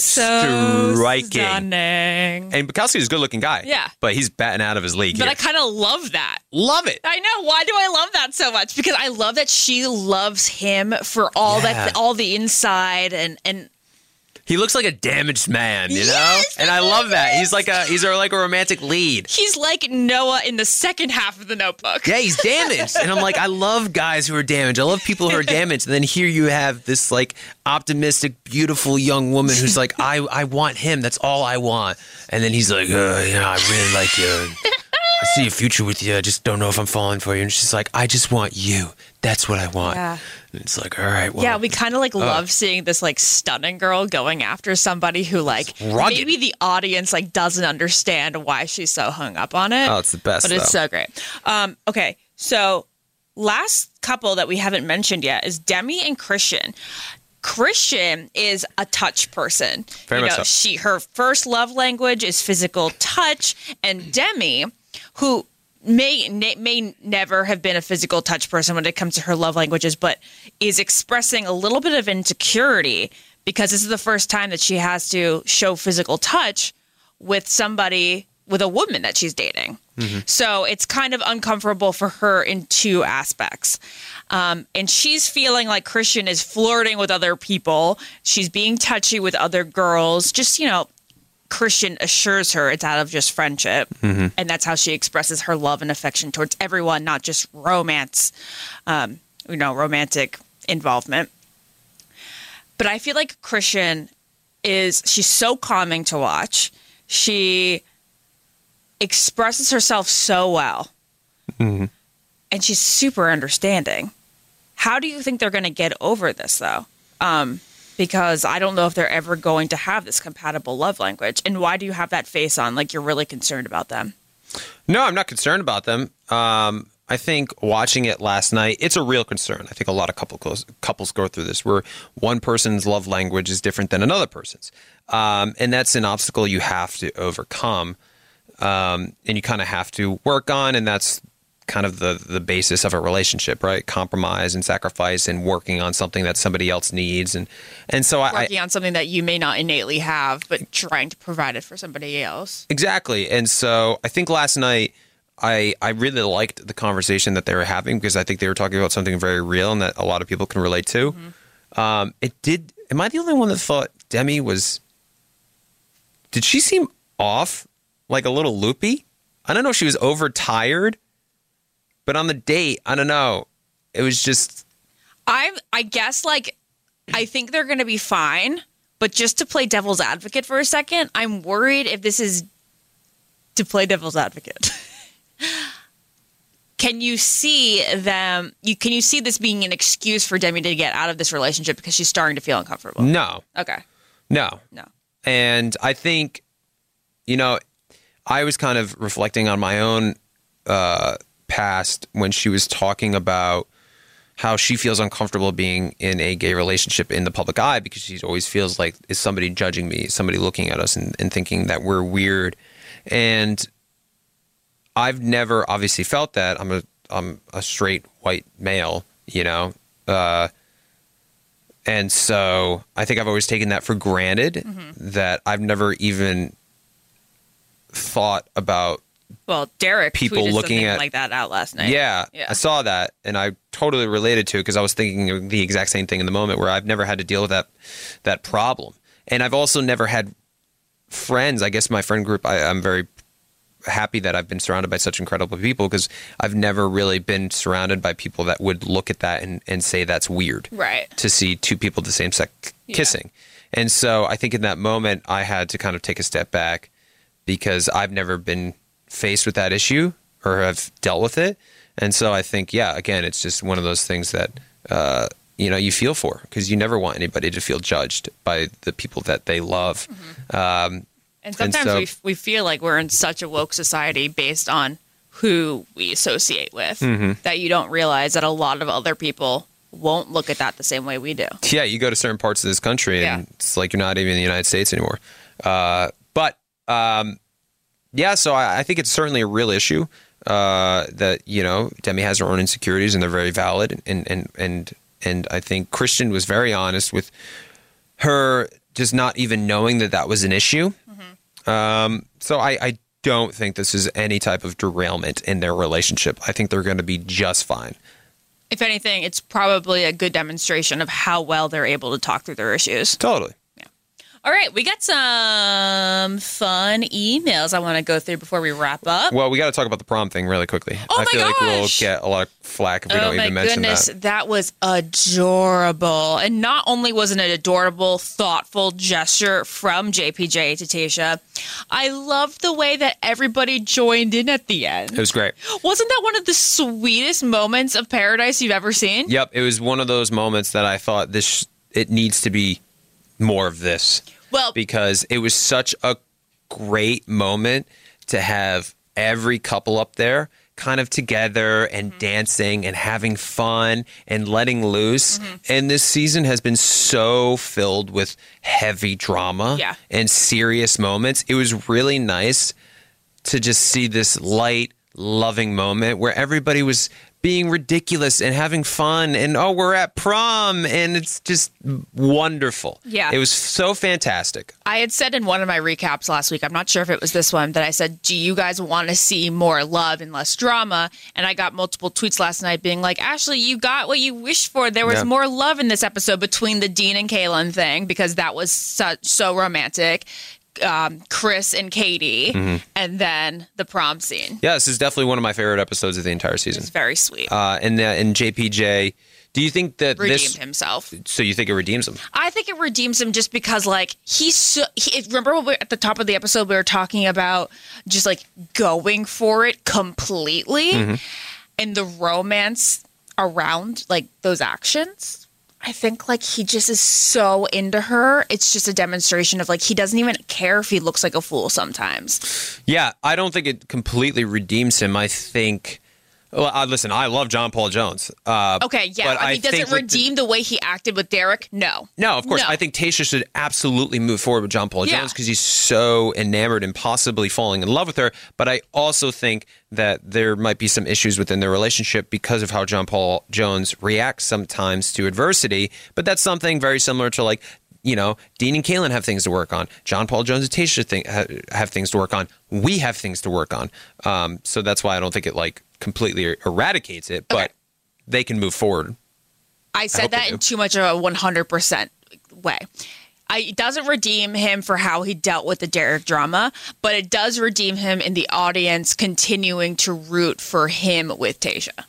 so
striking.
Stunning.
And Bukowski's a good-looking guy.
Yeah.
But he's batting out of his league
But
here.
I kind of love that.
Love it.
I know. Why do I love that so much? Because I love that she loves him for all
Yeah.
that, all the inside, and and
he looks like a damaged man, you
Yes,
know? And I love that. He's like a he's a, like a romantic lead.
he's like Noah in the second half of The Notebook.
Yeah, he's damaged. And I'm like, I love guys who are damaged. I love people who are damaged. And then here you have this like optimistic, beautiful young woman who's like, I, I want him. That's all I want. And then he's like, uh, yeah, I really like you. I see a future with you. I just don't know if I'm falling for you. And she's like, I just want you. That's what I want.
Yeah.
And it's like, all right, well.
Yeah, we kind of like
uh,
love seeing this like stunning girl going after somebody who like
rugged.
maybe the audience like doesn't understand why she's so hung up on it.
Oh, it's the best,
But it's
though.
so great. Um, okay, so last couple that we haven't mentioned yet is Demi and Christian. Christian is a touch person.
Very
you
much
know,
so.
she her first love language is physical touch, and Demi, who may may never have been a physical touch person when it comes to her love languages, but is expressing a little bit of insecurity because this is the first time that she has to show physical touch with somebody, with a woman that she's dating. Mm-hmm. So it's kind of uncomfortable for her in two aspects. Um, and she's feeling like Christian is flirting with other people. She's being touchy with other girls. Just, you know, Christian assures her it's out of just friendship. Mm-hmm. And that's how she expresses her love and affection towards everyone, not just romance, um, you know, romantic involvement. But I feel like Christian is, she's so calming to watch. She expresses herself so well. Mm-hmm. And she's super understanding. How do you think they're going to get over this, though? Um, because I don't know if they're ever going to have this compatible love language. And why do you have that face on? Like you're really concerned about them.
No, I'm not concerned about them. Um, I think watching it last night, it's a real concern. I think a lot of couple goes, couples go through this where one person's love language is different than another person's. Um, and that's an obstacle you have to overcome. Um, and you kind of have to work on, and that's kind of the the basis of a relationship, right? Compromise and sacrifice and working on something that somebody else needs. And and so I
working on something that you may not innately have, but trying to provide it for somebody else.
Exactly. And so I think last night I I really liked the conversation that they were having because I think they were talking about something very real and that a lot of people can relate to. Mm-hmm. Um, it did. Am I the only one that thought Demi was? Did she seem off, like a little loopy? I don't know if she was overtired. But on the date, I don't know. It was just.
I I guess like I think they're going to be fine. But just to play devil's advocate for a second, I'm worried if this is to play devil's advocate. Can you see them? You can you see this being an excuse for Demi to get out of this relationship because she's starting to feel uncomfortable?
No.
Okay.
No.
No.
And I think, you know, I was kind of reflecting on my own uh, past when she was talking about how she feels uncomfortable being in a gay relationship in the public eye because she always feels like, is somebody judging me, somebody looking at us and, and thinking that we're weird. And I've never obviously felt that. I'm a I'm a straight white male, you know, uh, and so I think I've always taken that for granted. Mm-hmm. That I've never even thought about.
Well, Derek
people
tweeted
looking
something
at
like that out last night.
Yeah, yeah, I saw that, and I totally related to it because I was thinking of the exact same thing in the moment where I've never had to deal with that that problem, and I've also never had friends. I guess my friend group, I, I'm very happy that I've been surrounded by such incredible people, because I've never really been surrounded by people that would look at that and, and say that's weird.
Right.
To see two people the same sex
Yeah.
kissing. And so I think in that moment I had to kind of take a step back, because I've never been faced with that issue or have dealt with it. And so I think, yeah, again, it's just one of those things that, uh, you know, you feel for, because you never want anybody to feel judged by the people that they love.
Mm-hmm.
Um,
And sometimes
so-
we we feel like we're in such a woke society based on who we associate with
Mhm.
that you don't realize that a lot of other people won't look at that the same way we do.
Yeah, you go to certain parts of this country and
Yeah.
it's like you're not even in the United States anymore. Uh, but um, yeah, so I, I think it's certainly a real issue uh, that, you know, Demi has her own insecurities and they're very valid. And, and, and, and I think Christian was very honest with her just not even knowing that that was an issue.
Mm-hmm.
Um, so I, I don't think this is any type of derailment in their relationship. I think they're going to be just fine.
If anything, it's probably a good demonstration of how well they're able to talk through their issues.
Totally.
All right, we got some fun emails I want to go through before we wrap up.
Well, we got to talk about the prom thing really quickly.
Oh
I
my
feel like we'll
gosh!
get a lot of flack if we
Oh
don't
my
even mention
goodness,
that.
that was adorable. And not only was it an adorable, thoughtful gesture from J P J to Tayshia, I loved the way that everybody joined in at the end.
It was great.
Wasn't that one of the sweetest moments of Paradise you've ever seen?
Yep, it was one of those moments that I thought this it needs to be more of this.
Well,
because it was such a great moment to have every couple up there kind of together and
Mm-hmm.
dancing and having fun and letting loose.
Mm-hmm.
And this season has been so filled with heavy drama
Yeah.
and serious moments. It was really nice to just see this light, loving moment where everybody was being ridiculous and having fun and, oh, we're at prom, and it's just wonderful.
Yeah.
It was so fantastic.
I had said in one of my recaps last week, I'm not sure if it was this one, that I said, do you guys want to see more love and less drama? And I got multiple tweets last night being like, Ashley, you got what you wished for. There was
Yeah.
more love in this episode between the Dean and Kaylin thing, because that was such, so romantic. Um, Chris and Katie,
Mhm.
and then the prom scene.
Yeah, this is definitely one of my favorite episodes of the entire season.
It's very sweet.
Uh, and, uh, and J P J, do you think that
Redeemed
this...
himself.
So you think it redeems him?
I think it redeems him just because, like, he's so. He, remember when we, at the top of the episode we were talking about just like going for it completely,
Mhm.
and the romance around like those actions. I think like he just is so into her. It's just a demonstration of like he doesn't even care if he looks like a fool sometimes.
Yeah, I don't think it completely redeems him. I think... Well, uh, listen, I love John Paul Jones. Uh,
Okay, yeah.
but
I mean, does
think
it
with the-
redeem the way he acted with Derek? No.
No, of course.
No.
I think Tayshia should absolutely move forward with John Paul
Yeah.
Jones because he's so enamored and possibly falling in love with her. But I also think that there might be some issues within their relationship because of how John Paul Jones reacts sometimes to adversity. But that's something very similar to, like, you know, Dean and Kaylin have things to work on. John Paul Jones and Tayshia think, ha- have things to work on. We have things to work on. Um, so that's why I don't think it, like, completely eradicates it. But they can move forward.
I said
hope they
that
do.
in too much of a one hundred percent way. I, it doesn't redeem him for how he dealt with the Derek drama, but it does redeem him in the audience continuing to root for him with Tayshia.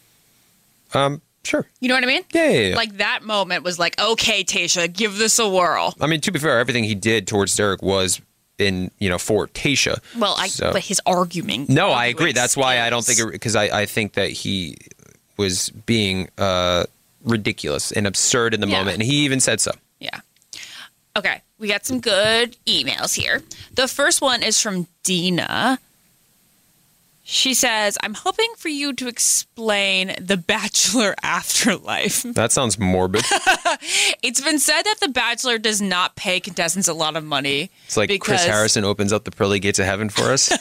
Um, sure.
You know what I mean?
Yeah, yeah, yeah.
Like that moment was like, okay, Tayshia, give this a whirl.
I mean, to be fair, everything he did towards Derek was in, you know, for Tayshia.
Well, I
So-
but his argument.
No, I agree. That's why I don't think it, because I, I think that he was being uh, ridiculous and absurd in the
Yeah.
moment. And he even said so.
Yeah. Okay, we got some good emails here. The first one is from Dina. She says, I'm hoping for you to explain the Bachelor afterlife.
That sounds morbid.
It's been said that The Bachelor does not pay contestants a lot of money.
It's like Chris
because
Harrison opens up the pearly gates of heaven for us.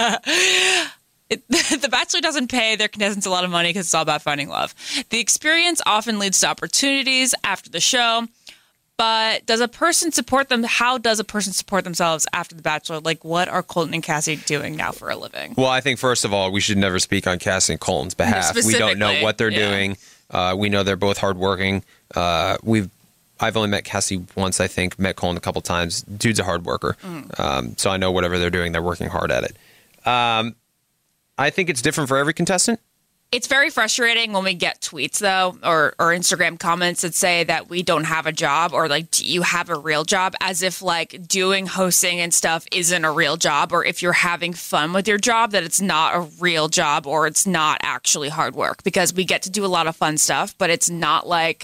It, the Bachelor doesn't pay their contestants a lot of money because it's all about finding love. The experience often leads to opportunities after the show. But does a person support them? How does a person support themselves after The Bachelor? Like, what are Colton and Cassie doing now for a living?
Well, I think, first of all, we should never speak on Cassie and Colton's behalf. We don't know
Specifically,
what they're
yeah.
doing. Uh, we know they're both hardworking. Uh, we've I've only met Cassie once, I think. Met Colton a couple times. Dude's a hard worker.
Mm.
Um, so I know whatever they're doing, they're working hard at it. Um, I think it's different for every contestant.
It's very frustrating when we get tweets, though, or, or Instagram comments that say that we don't have a job or, like, do you have a real job? As if, like, doing hosting and stuff isn't a real job, or if you're having fun with your job, that it's not a real job or it's not actually hard work. Because we get to do a lot of fun stuff, but it's not like,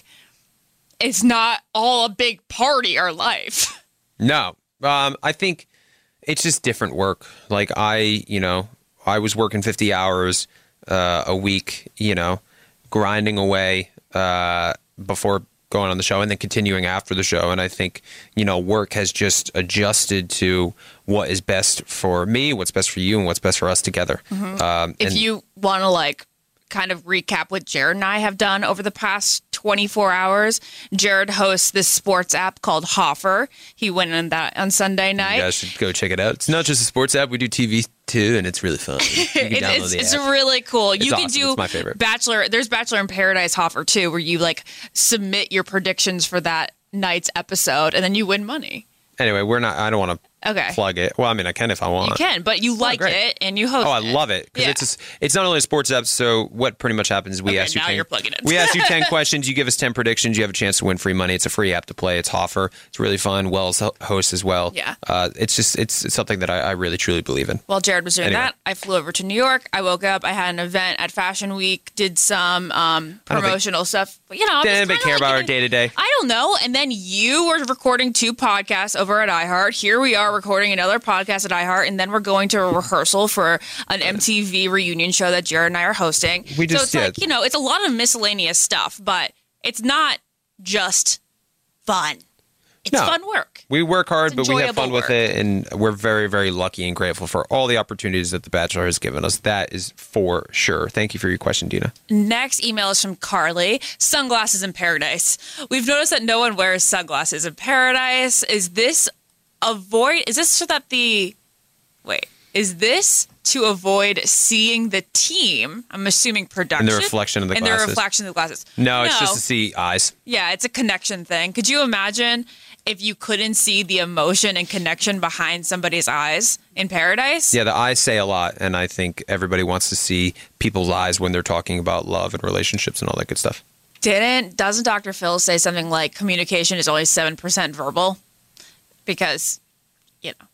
it's not all a big party our life.
No. Um, I think it's just different work. Like, I, you know, I was working fifty hours Uh, a week, you know, grinding away uh, before going on the show and then continuing after the show. And I think, you know, work has just adjusted to what is best for me, what's best for you, and what's best for us together.
Mm-hmm.
Um,
if
and-
you want to, like, kind of recap what Jared and I have done over the past twenty-four hours, Jared hosts this sports app called Hoffer. He went on that on Sunday night.
You guys should go check it out. It's not just a sports app. We do T V too, and it's really fun. You can
It-
download
it's
the
it's
app.
really cool.
It's
you can
awesome.
do
It's my favorite.
Bachelor. There's Bachelor in Paradise Hoffer too, where you like submit your predictions for that night's episode, and then you win money.
Anyway, we're not. I don't want to
Okay.
plug it. Well, I mean, I can if I want.
You can, but you like
great.
it and you host
Oh, I
it.
love it because
Yeah.
it's a s it's not only a sports app. So what pretty much happens is we
Okay,
ask you
now
ten,
you're plugging it.
we ask you ten questions. You give us ten predictions. You have a chance to win free money. It's a free app to play. It's Hoffer. It's really fun. Wells ho- hosts as well.
Yeah.
Uh, it's just it's, it's something that I, I really truly believe in.
While Jared was doing
Anyway.
that, I flew over to New York. I woke up. I had an event at Fashion Week. Did some um,
I don't think-
promotional stuff. But, you know, I'm
Didn't
just
anybody
kinda
care
like
about our
getting-
day to day?
I don't know. And then you were recording two podcasts over at iHeart. Here we are recording another podcast at iHeart, and then we're going to a rehearsal for an M T V reunion show that Jared and I are hosting.
We just-
so it's
yeah.
like, you know, it's a lot of miscellaneous stuff, but it's not just fun. It's
No.
fun work.
We work hard,
It's
but we have fun
enjoyable
with it, and we're very, very lucky and grateful for all the opportunities that The Bachelor has given us. That is for sure. Thank you for your question, Dina.
Next email is from Carly. Sunglasses in paradise. We've noticed that no one wears sunglasses in paradise. Is this avoid? Is this so that the wait? Is this to avoid seeing the team? I'm assuming production.
And the reflection of the
and
glasses.
the reflection of the glasses.
No, it's just to see eyes.
Yeah, it's a connection thing. Could you imagine if you couldn't see the emotion and connection behind somebody's eyes in paradise?
Yeah, the eyes say a lot, and I think everybody wants to see people's eyes when they're talking about love and relationships and all that good stuff.
Didn't doesn't Doctor Phil say something like communication is only seven percent verbal? Because, you know.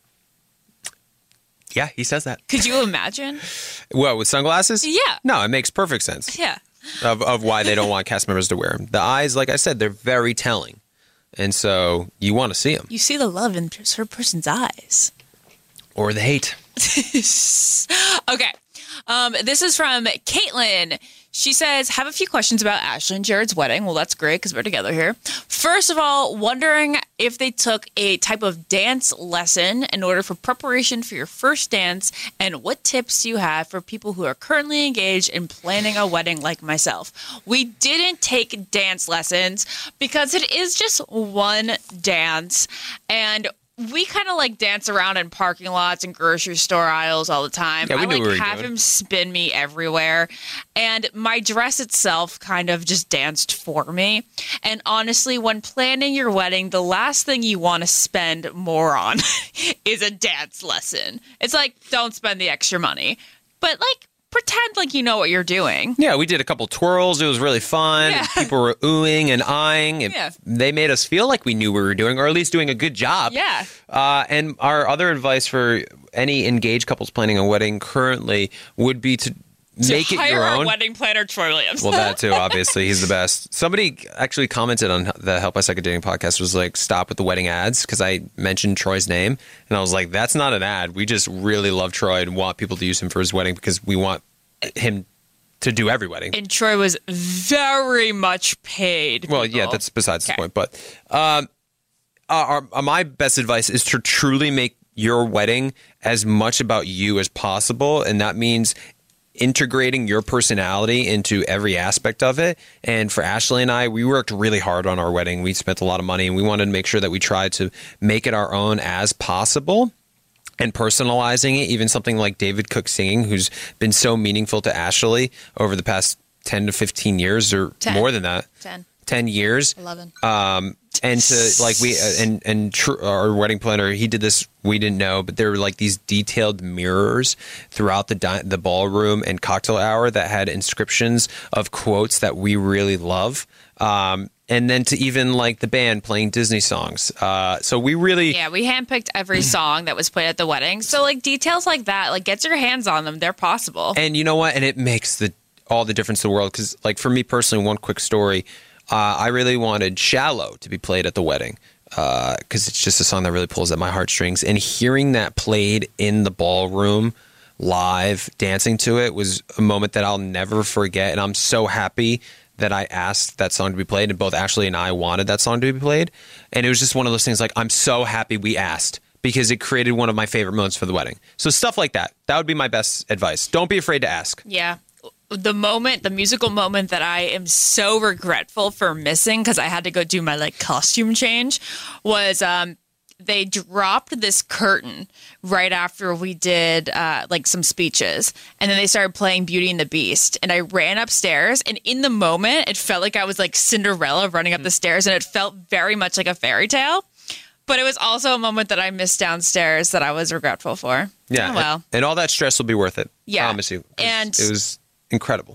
Yeah, he says that.
Could you imagine?
What, with sunglasses?
Yeah.
No, it makes perfect sense
Yeah.
of, of why they don't want cast members to wear them. The eyes, like I said, they're very telling. And so you want to see them.
You see the love in her person's eyes.
Or the hate.
Okay. Um, this is from Caitlin. She says, have a few questions about Ashley and Jared's wedding. Well, that's great because we're together here. First of all, wondering if they took a type of dance lesson in order for preparation for your first dance, and what tips do you have for people who are currently engaged in planning a wedding like myself? We didn't take dance lessons because it is just one dance, and we kind of like dance around in parking lots and grocery store aisles all the time.
Yeah, we
I
knew
like
what we were
have
doing.
him spin me everywhere. And my dress itself kind of just danced for me. And honestly, when planning your wedding, the last thing you want to spend more on is a dance lesson. It's like, don't spend the extra money. But like, pretend like you know what you're doing.
Yeah, we did a couple twirls. It was really fun.
Yeah.
People were oohing and eyeing. It-
Yeah.
They made us feel like we knew what we were doing, or at least doing a good job.
Yeah.
Uh, and our other advice for any engaged couples planning a wedding currently would be to,
To
make it
hire
your
our
own.
wedding planner, Troy Williams.
Well, that too, obviously. He's the best. Somebody actually commented on the Help I Suck at Dating podcast, was like, stop with the wedding ads, because I mentioned Troy's name. And I was like, that's not an ad. We just really love Troy and want people to use him for his wedding because we want him to do every wedding.
And Troy was very much paid.
Well, yeah,
people.
that's besides
Okay.
the point. But um, our, our, my best advice is to truly make your wedding as much about you as possible. And that means integrating your personality into every aspect of it. And for Ashley and I, we worked really hard on our wedding. We spent a lot of money, and we wanted to make sure that we tried to make it our own as possible. And personalizing it, even something like David Cook singing, who's been so meaningful to Ashley over the past ten to fifteen years, or
ten.
more than that.
ten.
ten years.
eleven.
Um, and to like we and and tr- our wedding planner, he did this. We didn't know, but there were like these detailed mirrors throughout the di- the ballroom and cocktail hour that had inscriptions of quotes that we really love. Um, and then to even like the band playing Disney songs. Uh, so we really
Yeah, we handpicked every song that was played at the wedding. So like details like that, like get your hands on them. They're possible.
And you know what? And it makes the all the difference in the world. Because like for me personally, one quick story. Uh, I really wanted Shallow to be played at the wedding because uh, it's just a song that really pulls at my heartstrings. And hearing that played in the ballroom live, dancing to it, was a moment that I'll never forget. And I'm so happy that I asked that song to be played, and both Ashley and I wanted that song to be played. And it was just one of those things like, I'm so happy we asked because it created one of my favorite moments for the wedding. So stuff like that. That would be my best advice. Don't be afraid to ask.
Yeah. The moment, the musical moment that I am so regretful for missing because I had to go do my like costume change was um, they dropped this curtain right after we did uh, like some speeches, and then they started playing Beauty and the Beast, and I ran upstairs, and in the moment it felt like I was like Cinderella running up the stairs, and it felt very much like a fairy tale. But it was also a moment that I missed downstairs that I was regretful for.
Yeah.
Oh, well.
And, and all that stress will be worth it.
Yeah.
I promise you. It was,
And
it was incredible.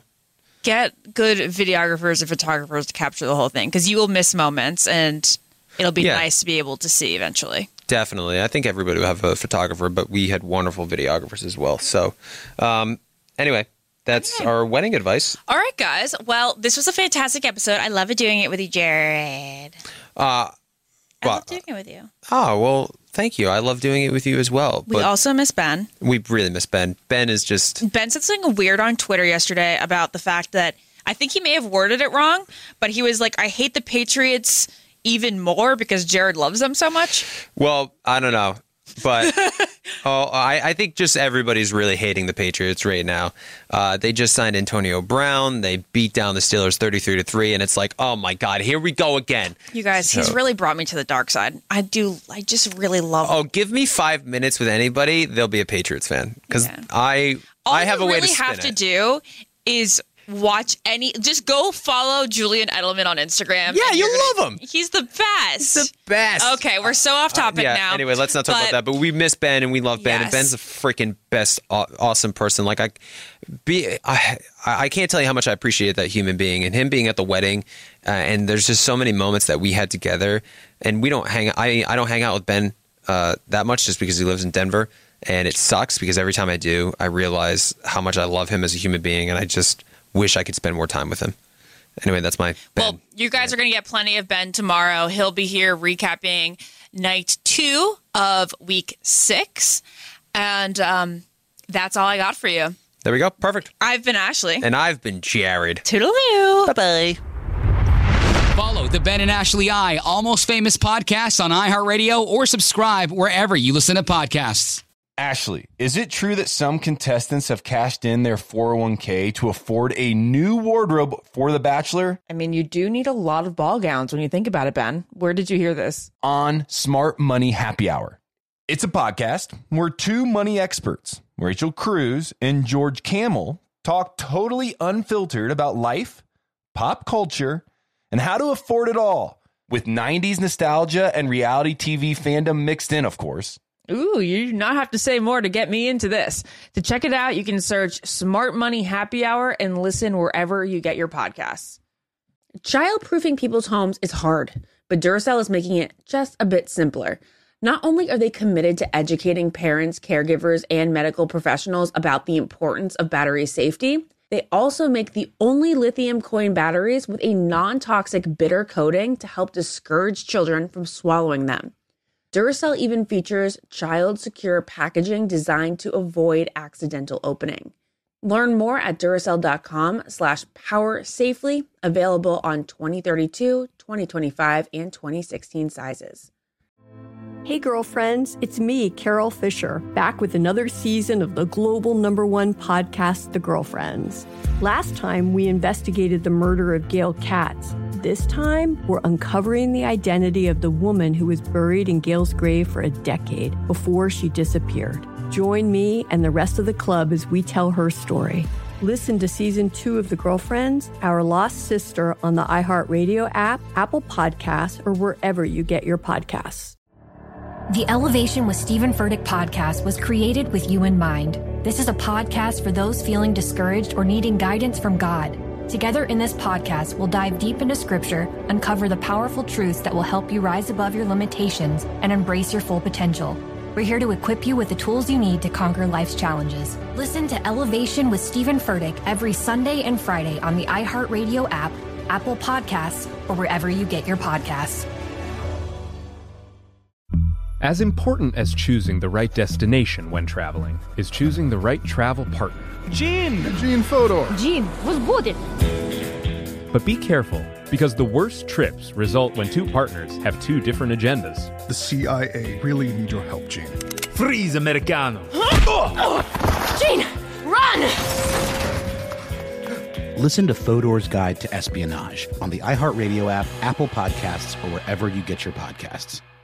Get good videographers and photographers to capture the whole thing because you will miss moments and it'll be
Yeah.
nice to be able to see eventually.
Definitely. I think everybody will have a photographer, but we had wonderful videographers as well. So um, anyway, that's our wedding advice.
All right, guys. Well, this was a fantastic episode. I love doing it with you, Jared.
Uh,
I
well,
love doing it with you.
oh, well, thank you. I love doing it with you as well.
We
But
also miss Ben.
we really miss Ben. Ben is just...
Ben said something weird on Twitter yesterday about the fact that I think he may have worded it wrong, but he was like, I hate the Patriots even more because Jared loves them so much.
Well, I don't know. But oh, I, I think just everybody's really hating the Patriots right now. Uh, they just signed Antonio Brown. They beat down the Steelers thirty-three to three, and it's like, oh my God, here we go again.
You guys,
So-
he's really brought me to the dark side. I do. I just really love him.
Oh, give me five minutes with anybody, they'll be a Patriots fan because I
All
I have
you
a way
really
to spin
have to
it.
do is watch any. Just go follow Julian Edelman on Instagram.
Yeah,
and
you'll
you're gonna-
love him.
He's the best.
He's the best.
Okay, we're so off topic
yeah.
now.
Anyway, let's not talk about that. But we miss Ben and we love Ben, and
Yes.
Ben's a freaking best, aw- awesome person. Like I, be I, I can't tell you how much I appreciate that human being and him being at the wedding. Uh, and there's just so many moments that we had together, and we don't hang. I I don't hang out with Ben uh, that much just because he lives in Denver, and it sucks because every time I do, I realize how much I love him as a human being, and I just wish I could spend more time with him. Anyway, that's my Ben.
Well, you guys are going to get plenty of Ben tomorrow. He'll be here recapping night two of week six. And um, that's all I got for you.
There we go. Perfect.
I've been Ashley.
And I've been Jared.
Toodaloo.
Bye-bye.
Follow the Ben and Ashley I Almost Famous podcast on iHeartRadio or subscribe wherever you listen to podcasts.
Ashley, is it true that some contestants have cashed in their four oh one k to afford a new wardrobe for The Bachelor?
I mean, you do need a lot of ball gowns when you think about it, Ben. Where did you hear this?
On Smart Money Happy Hour. It's a podcast where two money experts, Rachel Cruz and George Camel, talk totally unfiltered about life, pop culture, and how to afford it all, with nineties nostalgia and reality T V fandom mixed in, of course.
Ooh, you do not have to say more to get me into this. To check it out, you can search Smart Money Happy Hour and listen wherever you get your podcasts. Child-proofing people's homes is hard, but Duracell is making it just a bit simpler. Not only are they committed to educating parents, caregivers, and medical professionals about the importance of battery safety, they also make the only lithium coin batteries with a non-toxic bitter coating to help discourage children from swallowing them. Duracell even features child-secure packaging designed to avoid accidental opening. Learn more at Duracell.com slash power safely, available on twenty thirty-two, twenty twenty-five, and twenty sixteen sizes.
Hey girlfriends, it's me, Carol Fisher, back with another season of the global number one podcast, The Girlfriends. Last time, we investigated the murder of Gail Katz. This time, we're uncovering the identity of the woman who was buried in Gail's grave for a decade before she disappeared. Join me and the rest of the club as we tell her story. Listen to season two of The Girlfriends, Our Lost Sister on the iHeartRadio app, Apple Podcasts, or wherever you get your podcasts.
The Elevation with Stephen Furtick podcast was created with you in mind. This is a podcast for those feeling discouraged or needing guidance from God. Together in this podcast, we'll dive deep into scripture, uncover the powerful truths that will help you rise above your limitations and embrace your full potential. We're here to equip you with the tools you need to conquer life's challenges. Listen to Elevation with Stephen Furtick every Sunday and Friday on the iHeartRadio app, Apple Podcasts, or wherever you get your podcasts.
As important as choosing the right destination when traveling is choosing the right travel partner.
Gene! Gene Fodor!
Gene, was good!
But be careful, because the worst trips result when two partners have two different agendas.
The C I A really need your help, Gene.
Freeze, Americano!
Gene, run!
Listen to Fodor's Guide to Espionage on the iHeartRadio app, Apple Podcasts, or wherever you get your podcasts.